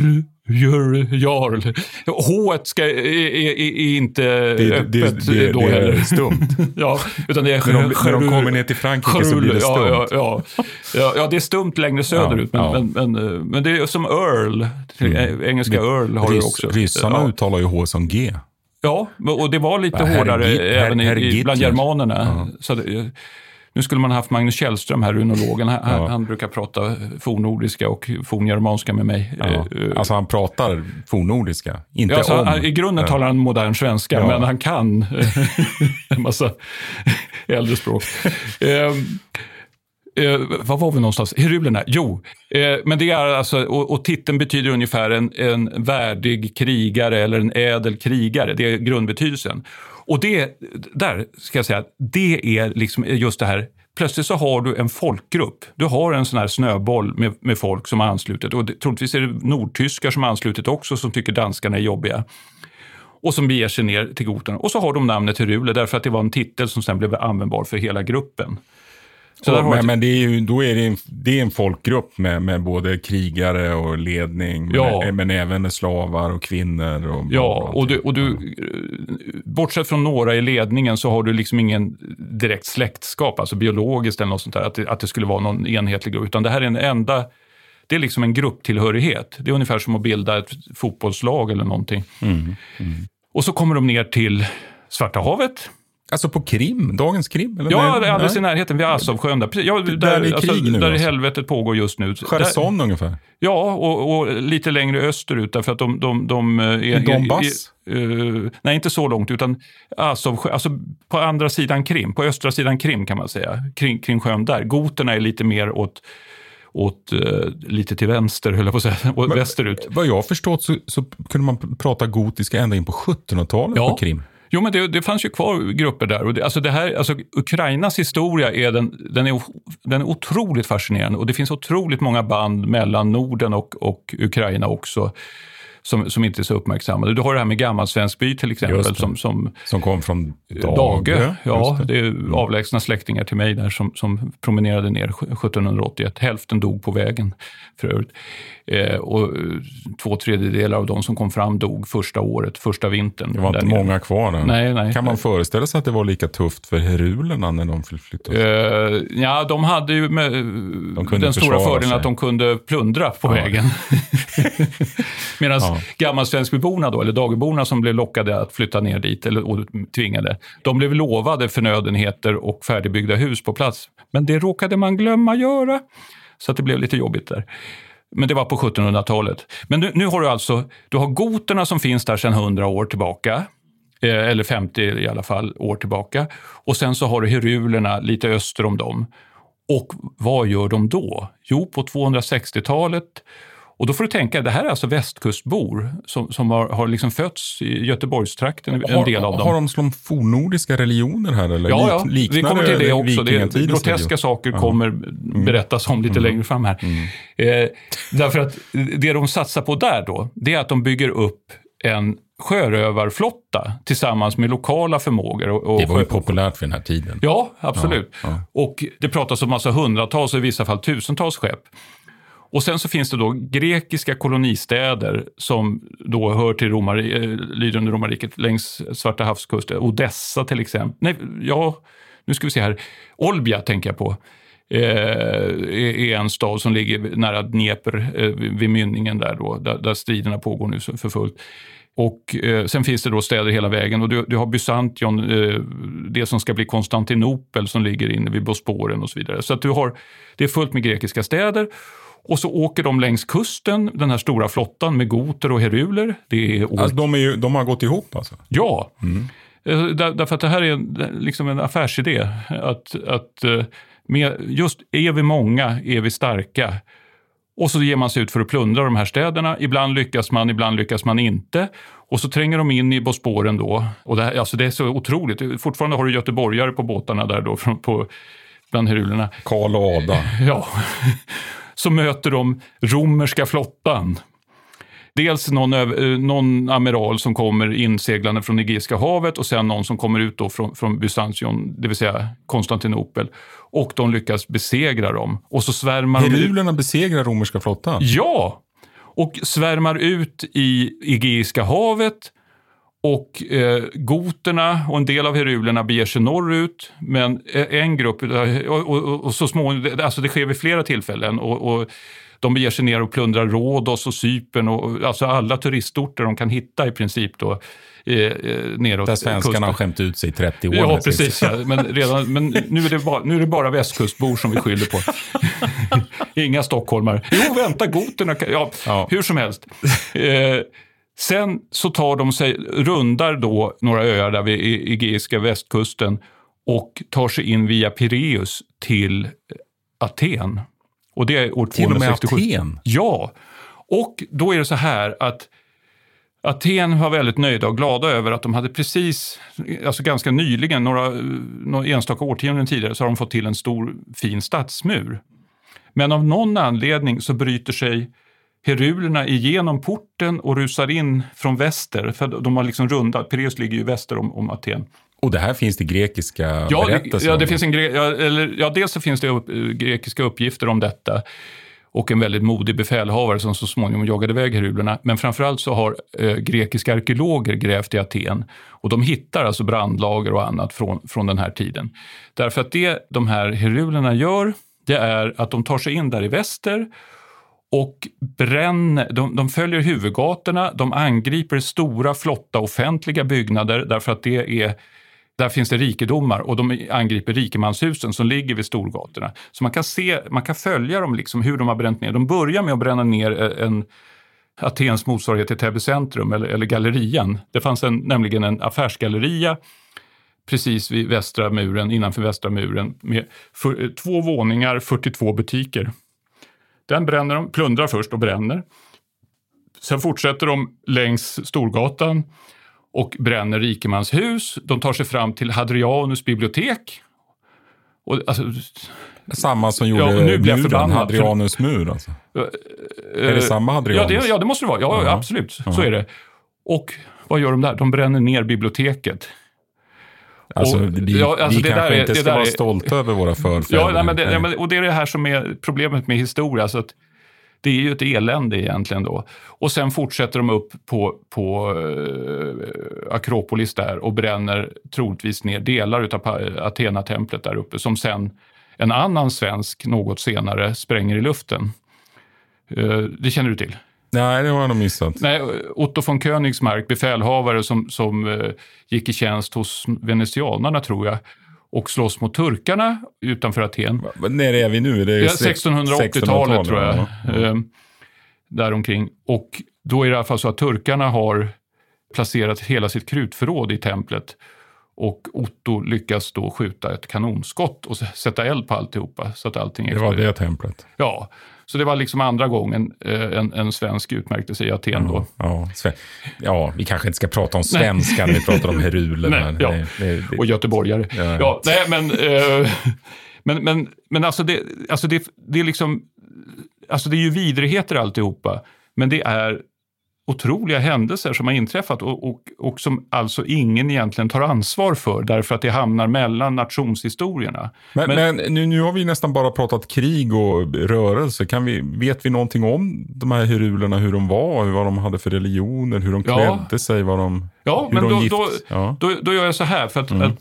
jarl. H-et är inte öppet då heller. Det är stumt. Ja, utan det är när de kommer ner till Frankrike så blir det stumt. Ja, det är stumt längre söderut. Men det är som Earl. Engelska Earl har ju också. Ryssarna uttalar ju H som G. Ja, och det var lite hårdare även bland germanerna. Så nu skulle man haft Magnus Källström här, runologen. Han brukar prata fornnordiska och forngermanska med mig. Alltså han pratar fornnordiska, inte om... I grunden talar han modern svenska, men han kan en massa äldre språk. Vad var vi någonstans? Herulerna? Jo, men det är alltså, och titeln betyder ungefär en värdig krigare eller en ädel krigare. Det är grundbetydelsen. Och det, där ska jag säga, det är liksom just det här. Plötsligt så har du en folkgrupp. Du har en sån här snöboll med folk som har anslutit. Och troligtvis är det nordtyskar som har anslutit också, som tycker danskarna är jobbiga. Och som beger sig ner till goterna. Och så har de namnet heruler därför att det var en titel som sen blev användbar för hela gruppen. Men det är ju, då är det är en folkgrupp med både krigare och ledning, men även slavar och kvinnor. Och du bortsett från några i ledningen så har du liksom ingen direkt släktskap, alltså biologiskt eller något sånt där, att det skulle vara någon enhetlig grupp, utan det här är det är liksom en grupptillhörighet. Det är ungefär som att bilda ett fotbollslag eller någonting. Och så kommer de ner till Svarta havet. Alltså på Krim, dagens Krim? Eller det är alldeles i närheten vid Azovsjön. Där helvetet pågår just nu. Cherson ungefär? Ja, och lite längre österut, därför att de är... Donbass? Nej, inte så långt, utan Azovsjön, alltså på andra sidan Krim, på östra sidan Krim kan man säga, kring sjön där. Goterna är lite mer åt lite till vänster, höll jag på att säga, och västerut. Vad jag har förstått så kunde man prata gotiska ända in på 1700-talet på Krim. Jo, men det fanns ju kvar grupper där. Och Ukrainas historia den är otroligt fascinerande. Och det finns otroligt många band mellan Norden och Ukraina också. som inte är så uppmärksammade. Du har det här med Gammalsvenskby till exempel. Som kom från Dagö. Ja, det är avlägsna släktingar till mig där som promenerade ner 1781. Hälften dog på vägen för övrigt. Och 2/3 av de som kom fram dog första vintern. Det var inte många kvar där. Nej. Kan man föreställa sig att det var lika tufft för herulerna när de flyttade? Ja, de hade ju den stora fördelen att de kunde plundra på vägen. Medan Gammalsvenskbyborna då, eller Dagöborna som blev lockade att flytta ner dit eller tvingade, de blev lovade förnödenheter och färdigbyggda hus på plats. Men det råkade man glömma göra, så att det blev lite jobbigt där. Men det var på 1700-talet. Men nu har du har goterna som finns där sedan 100 år tillbaka. Eller 50 i alla fall år tillbaka. Och sen så har du herulerna lite öster om dem. Och vad gör de då? Jo, på 260-talet. Och då får du tänka, det här är alltså västkustbor som har liksom fötts i Göteborgstrakten, en del av dem. Har de som fornnordiska religioner här? Eller Ja, vi kommer till det också. Det är groteska saker kommer berättas om lite längre fram här. Därför att det de satsar på där då, det är att de bygger upp en sjörövarflotta tillsammans med lokala förmågor. Det var ju populärt för den här tiden. Ja, absolut. Ja. Och det pratas om massa hundratals och i vissa fall tusentals skepp. Och sen så finns det då grekiska kolonistäder som då hör till lyder under romarriket längs Svarta havskusten. Odessa till exempel. Nu ska vi se här. Olbia tänker jag på. Är en stad som ligger nära Dnepr vid mynningen där då. Där striderna pågår nu för fullt. Och sen finns det då städer hela vägen och du har Byzantion, det som ska bli Konstantinopel som ligger inne vid Bosporen och så vidare. Så att det är fullt med grekiska städer. Och så åker de längs kusten, den här stora flottan med goter och heruler. Alltså de har gått ihop alltså? Ja, därför att det här är liksom en affärsidé. Att just är vi många, är vi starka. Och så ger man sig ut för att plundra de här städerna. Ibland lyckas man inte. Och så tränger de in i Bosporen då. Och det är så otroligt. Fortfarande har du göteborgare på båtarna där då bland herulerna. Karl och Ada. Ja. Så möter de romerska flottan. Dels någon amiral som kommer inseglande från Egeiska havet och sen någon som kommer ut då från Byzantion, det vill säga Konstantinopel. Och de lyckas besegra dem. Och så svärmar herulerna besegrar romerska flottan? Ja! Och svärmar ut i Egeiska havet. Och goterna och en del av herulerna beger sig norrut, men en grupp och så småningom, alltså det sker vid flera tillfällen och de beger sig ner och plundrar Rhodos och Cypern och alltså alla turistorter de kan hitta i princip då neråt. Där svenskarna har skämt ut sig i 30 år. Ja, precis. Ja. Men nu är det bara västkustbor som vi skyller på. Inga stockholmare. Jo, vänta, goterna hur som helst. Sen så tar de sig, rundar då några öar där vid Egeiska västkusten och tar sig in via Pireus till Aten. Och det är år 267. Till och med Aten? Ja, och då är det så här att Aten var väldigt nöjda och glada över att de hade precis, alltså ganska nyligen, några enstaka årtionden tidigare, så har de fått till en stor fin stadsmur. Men av någon anledning så bryter sig herulerna igenom porten och rusar in från väster. För de har liksom rundat. Pireus ligger ju väster om Aten. Och det här finns det grekiska berättelser? Ja, det finns dels så finns det grekiska uppgifter om detta. Och en väldigt modig befälhavare som så småningom jagade iväg herulerna. Men framförallt så har grekiska arkeologer grävt i Aten. Och de hittar alltså brandlager och annat från den här tiden. Därför att det de här herulerna gör, det är att de tar sig in där i väster och de följer huvudgatorna, de angriper stora flotta offentliga byggnader därför att där finns det rikedomar och de angriper rikemanshusen som ligger vid storgatorna. Så man kan följa dem liksom hur de har bränt ner. De börjar med att bränna ner en Atens motsvarighet till Täby centrum eller gallerian. Det fanns nämligen en affärsgalleria precis vid västra muren, innanför västra muren med 2 våningar, 42 butiker. Den bränner de, plundrar först och bränner. Sen fortsätter de längs Storgatan och bränner rikemanshus. De tar sig fram till Hadrianus bibliotek. Och, alltså, Samma som gjorde muren, Hadrianus mur alltså. Är det samma Hadrianus? Ja, det måste det vara. Ja, absolut. Så är det. Och vad gör de där? De bränner ner biblioteket. Alltså, vi kanske inte ska vara stolta över våra förfäder. Och det är det här som är problemet med historia. Så att det är ju ett elände egentligen då. Och sen fortsätter de upp på Akropolis där och bränner troligtvis ner delar utav Athena-templet där uppe. Som sen en annan svensk något senare spränger i luften. Det känner du till? Nej, det har jag nog missat. Nej, Otto von Königsmark, befälhavare som gick i tjänst hos venetianerna tror jag. Och slåss mot turkarna utanför Aten. När är vi nu? Det är 1680-talet tror jag. Däromkring. Och då är det i alla fall så att turkarna har placerat hela sitt krutförråd i templet. Och Otto lyckas då skjuta ett kanonskott och sätta eld på alltihopa. Så att allting det var det templet. Ja, så det var liksom andra gången en svensk utmärkte sig i Aten då. Ja, vi kanske inte ska prata om svenskan, vi pratar om herulerna. Och göteborgare. Ja, men alltså det är liksom, alltså det är ju vidrigheter alltihopa, men det är otroliga händelser som har inträffat och som alltså ingen egentligen tar ansvar för därför att det hamnar mellan nationshistorierna. Men nu har vi nästan bara pratat krig och rörelse. Vet vi någonting om de här herulerna, hur de var, vad de hade för religioner, hur de klädde sig, vad de då gör jag så här för att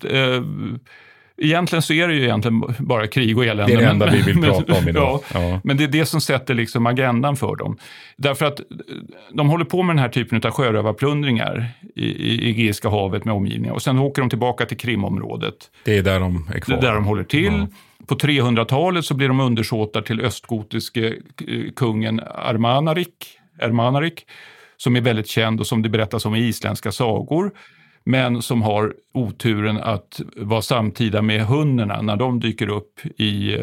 egentligen så är det ju egentligen bara krig och elände. Det är det enda vi vill prata om idag. Men det är det som sätter liksom agendan för dem. Därför att de håller på med den här typen av sjörövarplundringar i Egeiska havet med omgivningar. Och sen åker de tillbaka till Krimområdet. Det är där de är kvar. Det är där de håller till. Ja. På 300-talet så blir de undersåtar till östgotiske kungen Ermanaric, som är väldigt känd och som det berättas om i isländska sagor. Men som har oturen att vara samtida med hunnerna när de dyker upp i...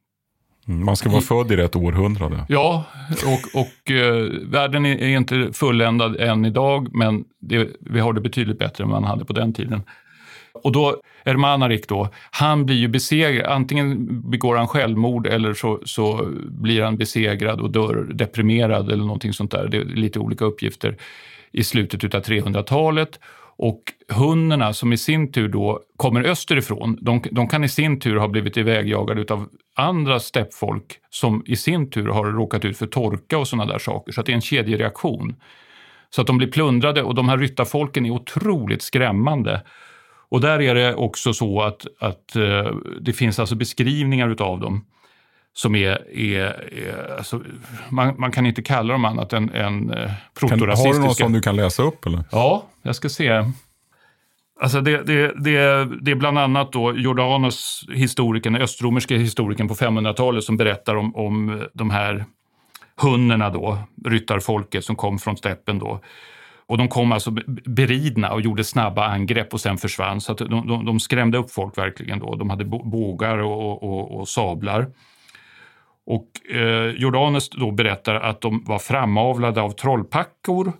Man ska vara född i rätt århundrade. Ja, och världen är inte fulländad än idag, men vi har det betydligt bättre än man hade på den tiden. Och då, Ermanaric då, han blir ju besegrad. Antingen begår han självmord eller så blir han besegrad och dör deprimerad eller någonting sånt där. Det är lite olika uppgifter i slutet av 300-talet. Och hundarna som i sin tur då kommer österifrån, de kan i sin tur ha blivit ivägjagade av andra steppfolk som i sin tur har råkat ut för torka och sådana där saker. Så att det är en kedjereaktion. Så att de blir plundrade och de här ryttarfolken är otroligt skrämmande. Och där är det också så att det finns alltså beskrivningar utav dem som är alltså, man kan inte kalla dem annat än protorasistiska. Har du någon som du kan läsa upp eller? Ja, jag ska se. Alltså det är bland annat då Jordanos historikern, östromerska historikern på 500-talet som berättar om de här hunnerna då, ryttarfolket som kom från steppen då. Och de kom alltså beridna och gjorde snabba angrepp och sen försvann. Så att de skrämde upp folk verkligen då. De hade bågar och sablar. Och Jordanes då berättar att de var framavlade av trollpackor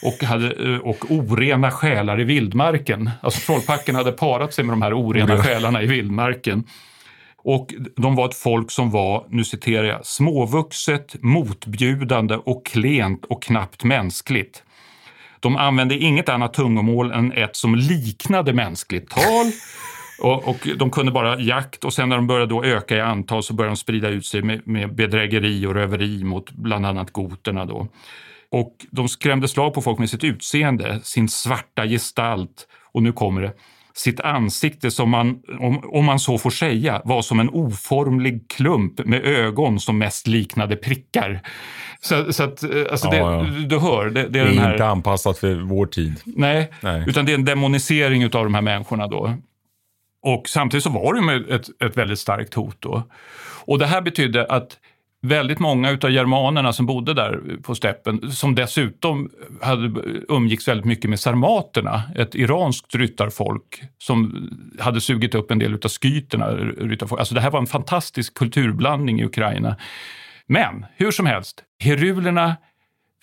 och orena själar i vildmarken. Alltså trollpacken hade parat sig med de här orena själarna i vildmarken. Och de var ett folk som var, nu citerar jag, småvuxet, motbjudande och klent och knappt mänskligt. De använde inget annat tungomål än ett som liknade mänskligt tal. Och de kunde bara jakt och sen när de började då öka i antal så började de sprida ut sig med bedrägeri och röveri mot bland annat goterna då. Och de skrämde slag på folk med sitt utseende, sin svarta gestalt och nu kommer det. Sitt ansikte som man, om man så får säga, var som en oformlig klump med ögon som mest liknade prickar. Så att, alltså du hör, det är den här... inte anpassat för vår tid. Nej, utan det är en demonisering av de här människorna då. Och samtidigt så var det ett väldigt starkt hot då. Och det här betydde att väldigt många utav germanerna som bodde där på steppen, som dessutom umgicks väldigt mycket med sarmaterna, ett iranskt ryttarfolk som hade sugit upp en del utav skyterna. Alltså det här var en fantastisk kulturblandning i Ukraina. Men hur som helst, herulerna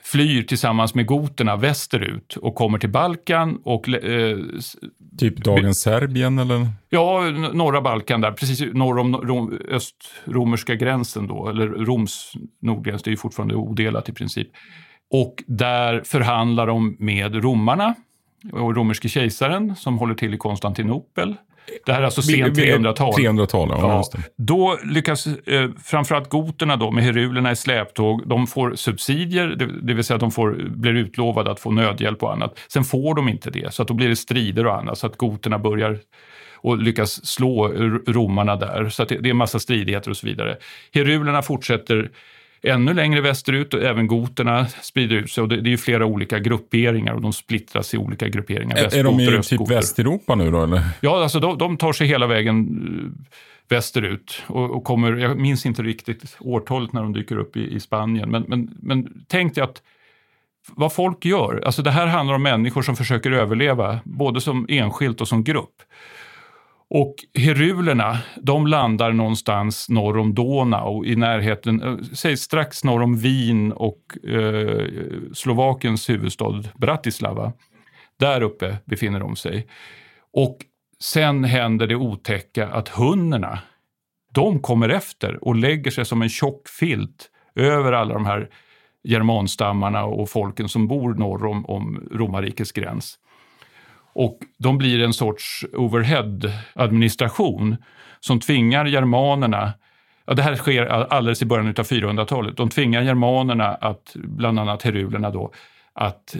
flyr tillsammans med goterna västerut och kommer till Balkan. Och, typ dagens Serbien eller? Ja, norra Balkan där, precis norr om östromerska gränsen då, eller Roms nordgräns, det är ju fortfarande odelat i princip. Och där förhandlar de med romarna och romerske kejsaren som håller till i Konstantinopel. Det här är alltså sent 300-tal. 300-tal, ja. Just det. Då lyckas framförallt goterna då med herulerna i släptåg, de får subsidier, det vill säga att de blir utlovade att få nödhjälp och annat. Sen får de inte det, så att då blir det strider och annat, så att goterna börjar och lyckas slå romarna där. Så att det är en massa stridigheter och så vidare. Herulerna fortsätter ännu längre västerut och även goterna sprider ut sig. Och det är ju flera olika grupperingar och de splittras i olika grupperingar. Är de i typ Västeuropa nu då? Eller? Ja, alltså de tar sig hela vägen västerut och kommer, jag minns inte riktigt årtalet när de dyker upp i Spanien. Men tänk dig att vad folk gör, alltså det här handlar om människor som försöker överleva både som enskilt och som grupp. Och herulerna, de landar någonstans norr om Donau i närheten, säg strax norr om Wien och Slovakiens huvudstad Bratislava. Där uppe befinner de sig. Och sen händer det otäcka att hunnerna, de kommer efter och lägger sig som en tjock filt över alla de här germanstammarna och folken som bor norr om romarrikets gräns. Och de blir en sorts overhead-administration som tvingar germanerna, ja, det här sker alldeles i början av 400-talet, de tvingar germanerna att, bland annat herulerna då, att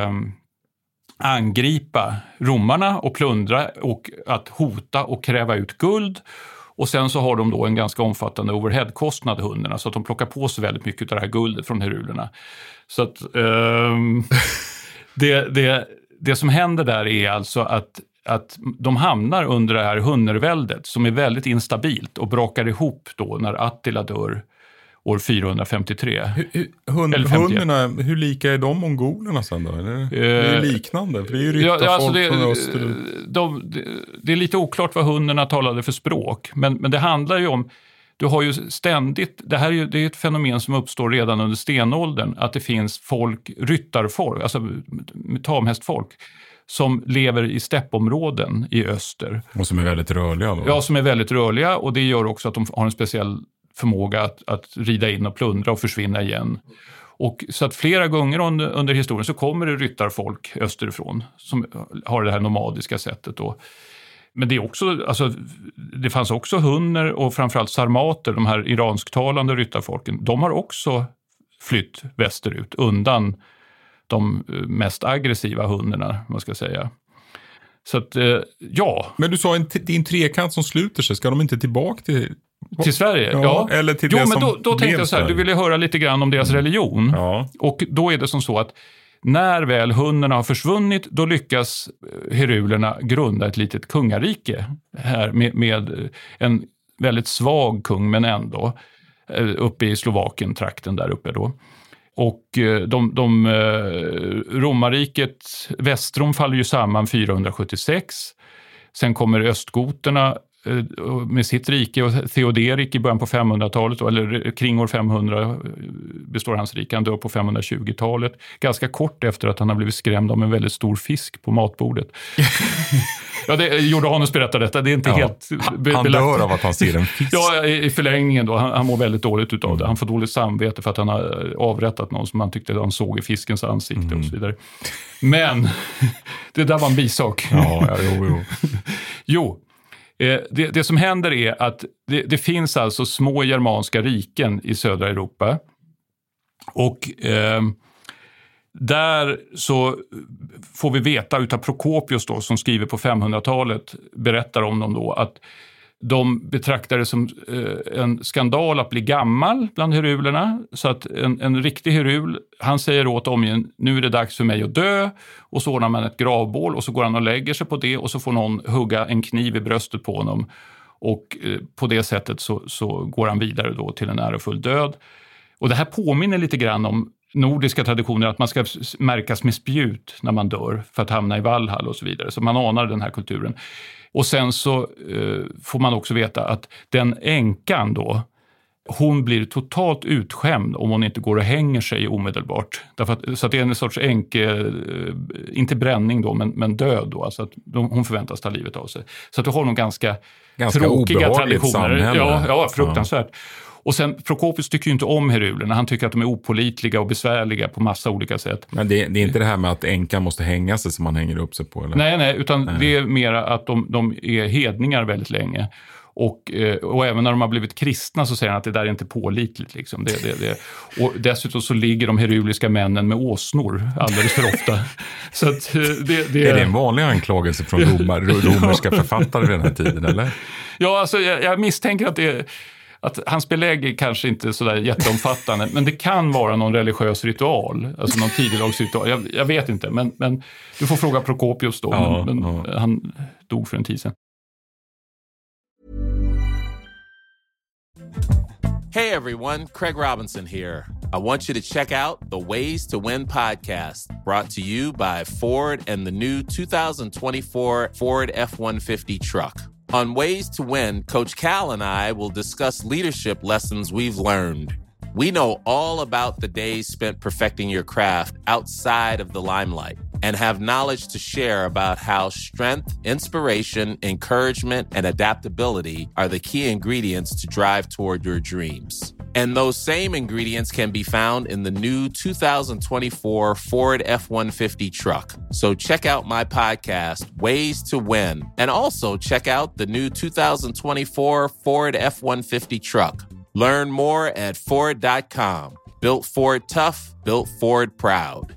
angripa romarna och plundra och att hota och kräva ut guld. Och sen så har de då en ganska omfattande overhead-kostnad, hundarna, så att de plockar på sig väldigt mycket av det här guldet från herulerna. Så att det som händer där är alltså att de hamnar under det här hunnerväldet som är väldigt instabilt och brakar ihop då när Attila dör år 453. Hunnerna, hur lika är de mongolerna sen då? Det är liknande, för det är ju ryttarfolk från österut. Det är lite oklart vad hunnerna talade för språk, men det handlar ju om, du har ju ständigt, det är ett fenomen som uppstår redan under stenåldern, att det finns ryttarfolk, alltså tamhästfolk, som lever i steppområden i öster. Och som är väldigt rörliga då? Ja, som är väldigt rörliga, och det gör också att de har en speciell förmåga att rida in och plundra och försvinna igen. Och så att flera gånger under historien så kommer det ryttarfolk österifrån som har det här nomadiska sättet då. Men det är också, alltså, det fanns också hunner och framförallt sarmater, de här iransktalande ryttarfolken. De har också flytt västerut undan de mest aggressiva hundarna, man ska säga. Så att, ja. Men du sa det är en trekant som sluter sig. Ska de inte tillbaka till Sverige? Ja. Eller till jo, det men som då tänkte jag så här, du ville höra lite grann om deras religion. Ja. Och då är det som så att när väl hundarna har försvunnit, då lyckas herulerna grunda ett litet kungarike här med en väldigt svag kung, men ändå uppe i Slovakien-trakten där uppe då. Och romarriket Västrom faller ju samman 476. Sen kommer östgoterna med sitt rike, och Theoderik i början på 500-talet, eller kring år 500 består hans rike, han dör på 520-talet, ganska kort efter att han har blivit skrämd av en väldigt stor fisk på matbordet. Ja, Jordanus berättar detta, det är inte helt belagt. Han dör av att han ser en fisk. Ja, i förlängningen då, han mår väldigt dåligt utav det. Han får dåligt samvete för att han har avrättat någon som han tyckte att han såg i fiskens ansikte och så vidare. Men det där var en bisak. Ja, Jo. Det som händer är att det finns alltså små germanska riken i södra Europa, och där så får vi veta utav Prokopius då, som skriver på 500-talet, berättar om dem då, att de betraktar det som en skandal att bli gammal bland herulerna, så att en riktig herul, han säger åt omgivningen, nu är det dags för mig att dö, och så ordnar man ett gravbål och så går han och lägger sig på det, och så får någon hugga en kniv i bröstet på honom, och på det sättet så går han vidare då till en ärofull död. Och det här påminner lite grann om nordiska traditioner, att man ska märkas med spjut när man dör för att hamna i Valhall och så vidare, så man anar den här kulturen. Och sen så får man också veta att den änkan då, hon blir totalt utskämd om hon inte går och hänger sig omedelbart. Därför att, så att det är en sorts inte bränning då, men död då. Alltså att hon förväntas ta livet av sig. Så att du har nog ganska tråkiga traditioner. Samhälle. Ja, fruktansvärt. Ja. Och sen Prokopius tycker ju inte om herulerna. Han tycker att de är opålitliga och besvärliga på massa olika sätt. Men det är inte det här med att änkan måste hänga sig som man hänger upp sig på? Eller? Nej, utan det är mera att de är hedningar väldigt länge. Och även när de har blivit kristna så säger han att det där är inte pålitligt. Liksom. Och dessutom så ligger de heruliska männen med åsnor alldeles för ofta. Så att, Är det en vanlig anklagelse från romerska författare vid den här tiden, eller? Ja, alltså jag misstänker att hans belägg är kanske inte så där jätteomfattande, men det kan vara någon religiös ritual, alltså någon tidedagsritual. Jag vet inte, men du får fråga Prokopius då, han dog för en tid sedan. Hey everyone, Craig Robinson here. I want you to check out the Ways to Win podcast, brought to you by Ford and the new 2024 Ford F-150 truck. On Ways to Win, Coach Cal and I will discuss leadership lessons we've learned. We know all about the days spent perfecting your craft outside of the limelight and have knowledge to share about how strength, inspiration, encouragement, and adaptability are the key ingredients to drive toward your dreams. And those same ingredients can be found in the new 2024 Ford F-150 truck. So check out my podcast, Ways to Win, and also check out the new 2024 Ford F-150 truck. Learn more at Ford.com. Built Ford tough, built Ford proud.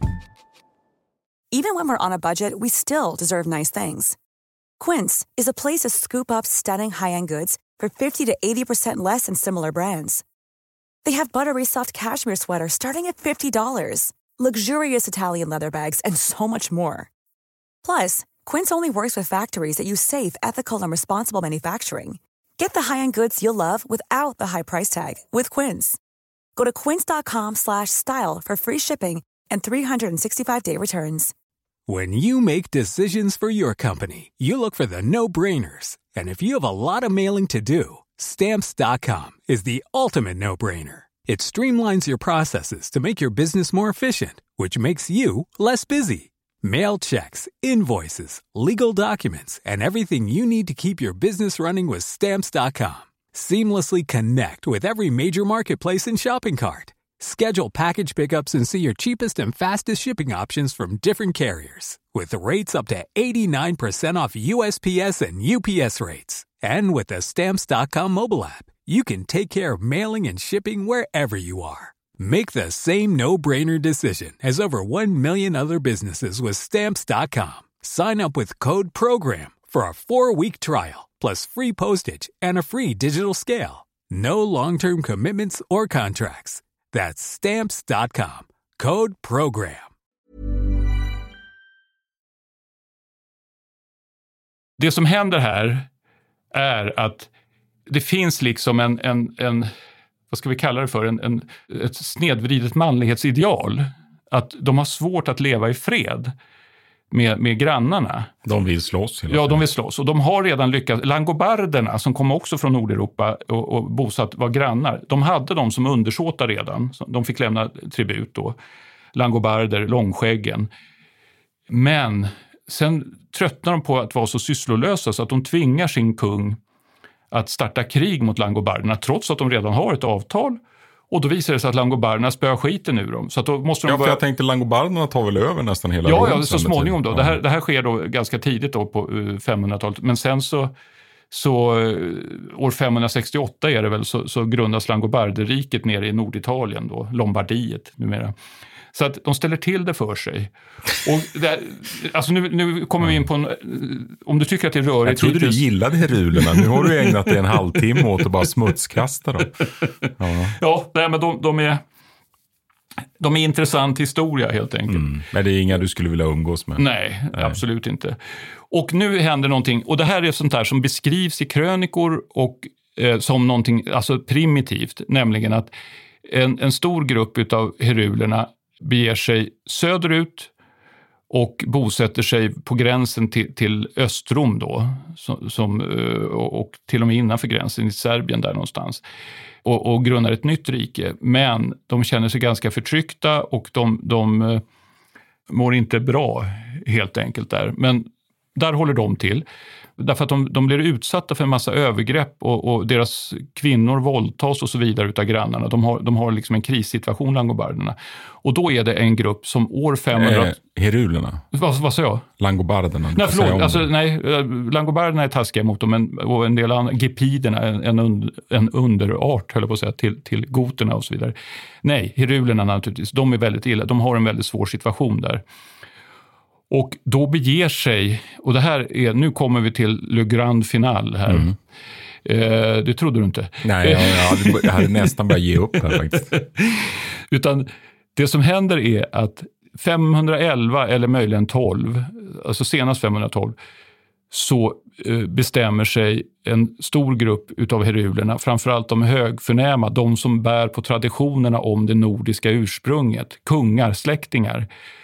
Even when we're on a budget, we still deserve nice things. Quince is a place to scoop up stunning high-end goods for 50 to 80% less than similar brands. They have buttery soft cashmere sweaters starting at $50, luxurious Italian leather bags, and so much more. Plus, Quince only works with factories that use safe, ethical, and responsible manufacturing. Get the high-end goods you'll love without the high price tag with Quince. Go to quince.com/style for free shipping and 365-day returns. When you make decisions for your company, you look for the no-brainers. And if you have a lot of mailing to do, Stamps.com is the ultimate no-brainer. It streamlines your processes to make your business more efficient, which makes you less busy. Mail checks, invoices, legal documents, and everything you need to keep your business running with Stamps.com. Seamlessly connect with every major marketplace and shopping cart. Schedule package pickups and see your cheapest and fastest shipping options from different carriers. With rates up to 89% off USPS and UPS rates. And with the Stamps.com mobile app, you can take care of mailing and shipping wherever you are. Make the same no-brainer decision as over 1 million other businesses with Stamps.com. Sign up with code PROGRAM for a 4-week trial, plus free postage and a free digital scale. No long-term commitments or contracts. That's Stamps.com. Code PROGRAM. Det som händer här är att det finns liksom en vad ska vi kalla det för, ett snedvridet manlighetsideal. Att de har svårt att leva i fred med grannarna. De vill slåss. Ja, de vill slåss. Och de har redan lyckats. Langobarderna, som kom också från Nordeuropa och bosatt var grannar, de hade dem som undersåtar redan. De fick lämna tribut då. Langobarder, långskäggen. Men sen tröttnar de på att vara så sysslolösa så att de tvingar sin kung att starta krig mot langobarderna trots att de redan har ett avtal. Och då visar det sig att langobarderna spöar skiten ur dem. Så att då måste de för jag tänkte langobarderna tar väl över nästan hela Ja, så småningom då. Ja. Det här sker då ganska tidigt då på 500-talet. Men sen så år 568 är det väl så grundas Langobarderriket nere i Norditalien då, Lombardiet numera. Så att de ställer till det för sig. Och alltså nu kommer vi in på om du tycker att det är rörigt. Jag trodde du gillade herulerna. Nu har du ägnat dig en halvtimme åt att bara smutskasta dem. Ja, men de är intressant historia helt enkelt. Men det är inga du skulle vilja umgås med? Nej, absolut inte. Och nu händer någonting, och det här är sånt här som beskrivs i krönikor och som någonting alltså primitivt, nämligen att en stor grupp av herulerna beger sig söderut och bosätter sig på gränsen till Östrom då, och till och med innanför gränsen i Serbien där någonstans, och grundar ett nytt rike. Men de känner sig ganska förtryckta och de mår inte bra helt enkelt där. Men där håller de till. Därför att de blir utsatta för en massa övergrepp och deras kvinnor våldtas och så vidare utav grannarna. De har liksom en krissituation, langobarderna. Och då är det en grupp som år 500... Herulerna. Vad sa jag? Langobarderna. Nej, förlåt. Langobarderna är taskiga mot dem, och en del andra, gepiderna, en underart, höll jag på att säga, till goterna och så vidare. Nej, herulerna naturligtvis, de är väldigt illa. De har en väldigt svår situation där. Och då beger sig, och det här är, nu kommer vi till Le Grand Final här. Det trodde du inte. Nej, jag hade nästan börjat ge upp här faktiskt. Utan det som händer är att 511 eller möjligen 12, alltså senast 512, så bestämmer sig en stor grupp utav herulerna, framförallt de högförnäma, de som bär på traditionerna om det nordiska ursprunget, kungar, släktingar.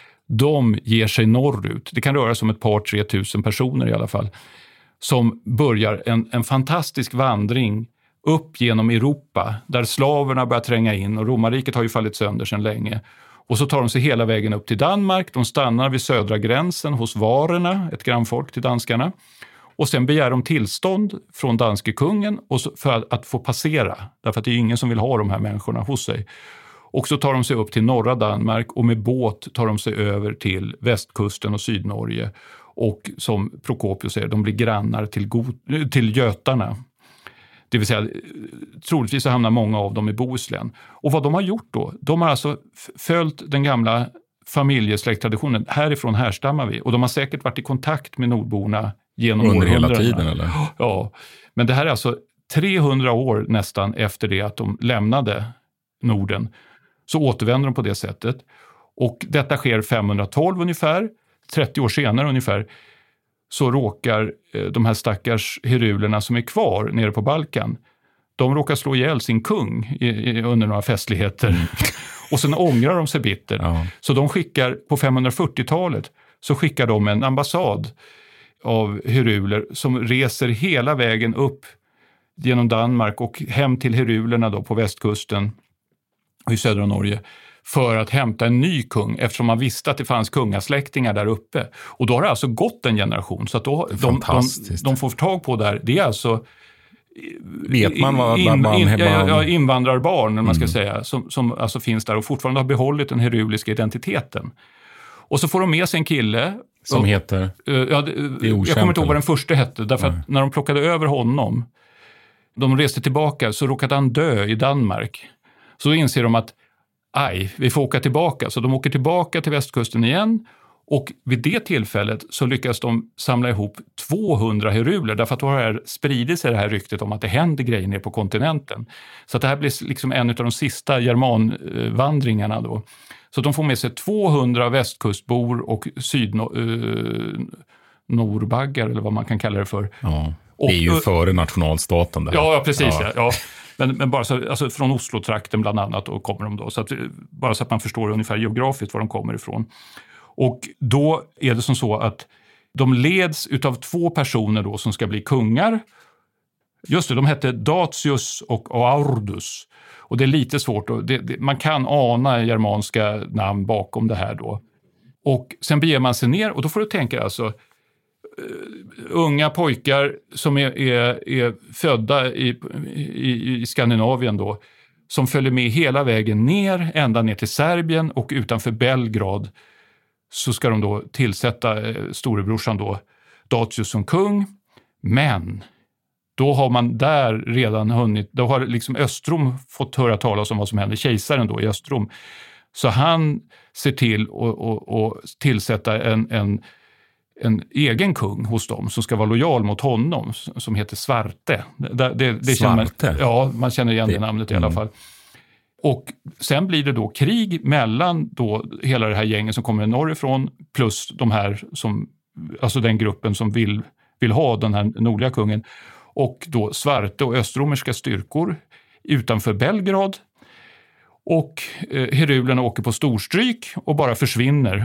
De ger sig norrut. Det kan röra sig om ett par 3000 personer i alla fall, som börjar en fantastisk vandring upp genom Europa, där slaverna börjar tränga in, och romarriket har ju fallit sönder sedan länge. Och så tar de sig hela vägen upp till Danmark. De stannar vid södra gränsen hos varerna, ett grannfolk till danskarna. Och sen begär de tillstånd från danske kungen för att få passera. Därför att det är ingen som vill ha de här människorna hos sig. Och så tar de sig upp till norra Danmark, och med båt tar de sig över till västkusten och Sydnorge. Och som Prokopius säger, de blir grannar till götarna. Det vill säga, troligtvis så hamnar många av dem i Bohuslän. Och vad de har gjort då? De har alltså följt den gamla familjesläkttraditionen. Härifrån härstammar vi. Och de har säkert varit i kontakt med nordborna genom under århundraden. Hela tiden, eller? Ja, men det här är alltså 300 år nästan efter det att de lämnade Norden. Så återvänder de på det sättet. Och detta sker 512 ungefär. 30 år senare ungefär, så råkar de här stackars herulerna som är kvar nere på Balkan, de råkar slå ihjäl sin kung under några festligheter. Och sen ångrar de sig bittert. Ja. Så de skickar, på 540-talet, så skickar de en ambassad av heruler som reser hela vägen upp genom Danmark och hem till herulerna då på västkusten och i södra Norge, för att hämta en ny kung, eftersom man visste att det fanns kungasläktingar där uppe. Och då har det alltså gått en generation, så att då de får tag på där. Det är alltså, vet man vad invandrarbarn, man ska säga, som alltså finns där och fortfarande har behållit den heruliska identiteten. Och så får de med sig en kille som heter, jag kommer inte ihåg vad den första hette, därför att när de plockade över honom, de reste tillbaka, så råkade han dö i Danmark. Så då inser de att vi får åka tillbaka. Så de åker tillbaka till västkusten igen, och vid det tillfället så lyckas de samla ihop 200 heruler, därför att då har det spridit sig det här ryktet om att det händer grejer ner på kontinenten. Så att det här blir liksom en av de sista germanvandringarna då. Så de får med sig 200 västkustbor och norrbaggar, eller vad man kan kalla det för. Ja, det är ju före nationalstaten. Där. Ja, precis. Ja. Men bara så, alltså från Oslo-trakten bland annat, och kommer de då. Så att, bara så att man förstår ungefär geografiskt var de kommer ifrån. Och då är det som så att de leds utav 2 personer då som ska bli kungar. Just det, de hette Datius och Aurdus. Och det är lite svårt, man kan ana germanska namn bakom det här då. Och sen beger man sig ner, och då får du tänka alltså unga pojkar som är födda i Skandinavien då, som följer med hela vägen ner, ända ner till Serbien, och utanför Belgrad så ska de då tillsätta storebrorsan då, Datius, som kung. Men då har man där redan hunnit, då har liksom Östrom fått höra talas om vad som händer, kejsaren då i Östrom. Så han ser till att tillsätta en egen kung hos dem som ska vara lojal mot honom, som heter Svarte. Svarte? Man känner igen det namnet i alla fall. Och sen blir det då krig mellan då hela det här gänget som kommer norrifrån plus de här som, alltså den gruppen som vill ha den här nordliga kungen, och då Svarte och östromerska styrkor utanför Belgrad. Och herulerna åker på storstryk och bara försvinner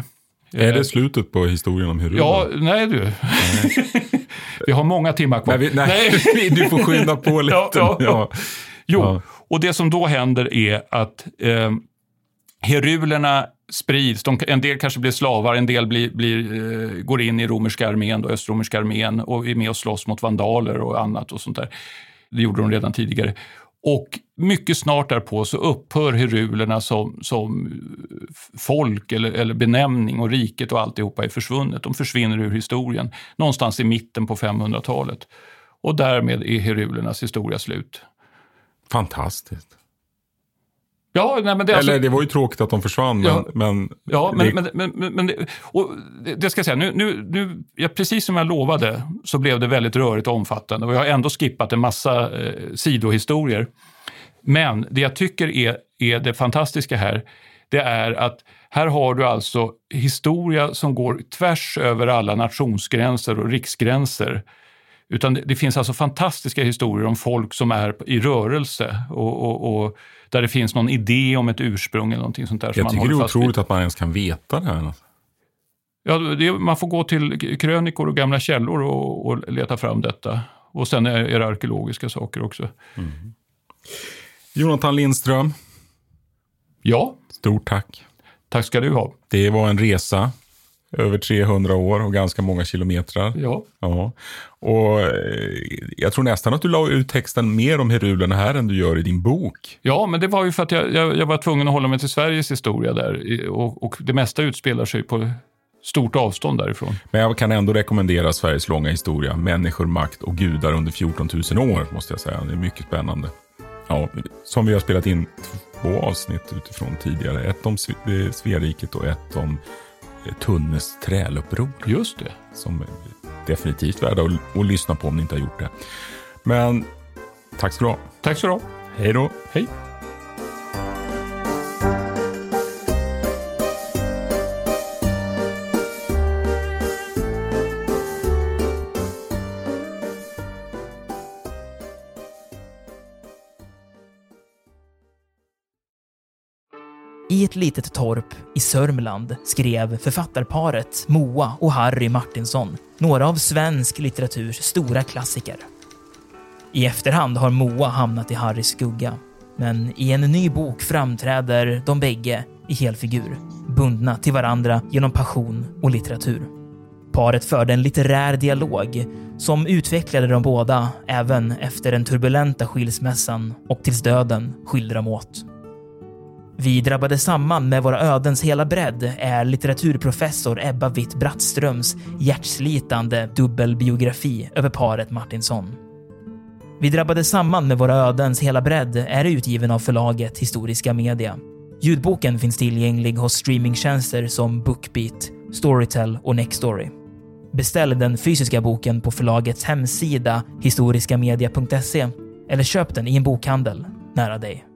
Är det slutet på historien om herulerna? Ja, nej du. Vi har många timmar kvar. Nej, du får skynda på lite. Ja. Jo, och det som då händer är att herulerna sprids. En del kanske blir slavar, en del går in i romerska armén, då, östromerska armén, och är med och slåss mot vandaler och annat och sånt där. Det gjorde de redan tidigare. Och mycket snart därpå så upphör herulerna som folk eller benämning, och riket och alltihopa är försvunnet. De försvinner ur historien någonstans i mitten på 500-talet. Och därmed är herulernas historia slut. Fantastiskt. Ja, nej, men det var ju tråkigt att de försvann, men det ska jag säga, nu precis som jag lovade så blev det väldigt rörigt och omfattande, och jag har ändå skippat en massa sidohistorier. Men det jag tycker är det fantastiska här, det är att här har du alltså historia som går tvärs över alla nationsgränser och riksgränser. Utan det finns alltså fantastiska historier om folk som är i rörelse och där det finns någon idé om ett ursprung eller någonting sånt där. Jag tycker det är otroligt att man ens kan veta det här. Ja, man får gå till krönikor och gamla källor och leta fram detta. Och sen är det arkeologiska saker också. Mm. Jonathan Lindström. Ja. Stort tack. Tack ska du ha. Det var en resa. Över 300 år och ganska många kilometrar. Ja. Och jag tror nästan att du la ut texten mer om herulerna här än du gör i din bok. Ja, men det var ju för att jag var tvungen att hålla mig till Sveriges historia där. Och det mesta utspelar sig på stort avstånd därifrån. Men jag kan ändå rekommendera Sveriges långa historia. Människor, makt och gudar under 14 000 år, måste jag säga. Det är mycket spännande. Ja, som vi har spelat in 2 avsnitt utifrån tidigare. Ett om Sveriket och ett om Tunnes träluppror. Just det. Som är definitivt värda att lyssna på om ni inte har gjort det. Men tack så du ha. Tack så du ha. Hej då. Hej. I ett litet torp i Sörmland skrev författarparet Moa och Harry Martinsson några av svensk litteraturs stora klassiker. I efterhand har Moa hamnat i Harrys skugga, men i en ny bok framträder de bägge i helfigur, bundna till varandra genom passion och litteratur. Paret förde en litterär dialog som utvecklade de båda även efter den turbulenta skilsmässan och tills döden skilde dem åt. Vi drabbade samman med våra ödens hela bredd är litteraturprofessor Ebba Witt-Brattströms hjärtslitande dubbelbiografi över paret Martinsson. Vi drabbade samman med våra ödens hela bredd är utgiven av förlaget Historiska Media. Ljudboken finns tillgänglig hos streamingtjänster som Bookbeat, Storytel och Nextory. Beställ den fysiska boken på förlagets hemsida historiskamedia.se eller köp den i en bokhandel nära dig.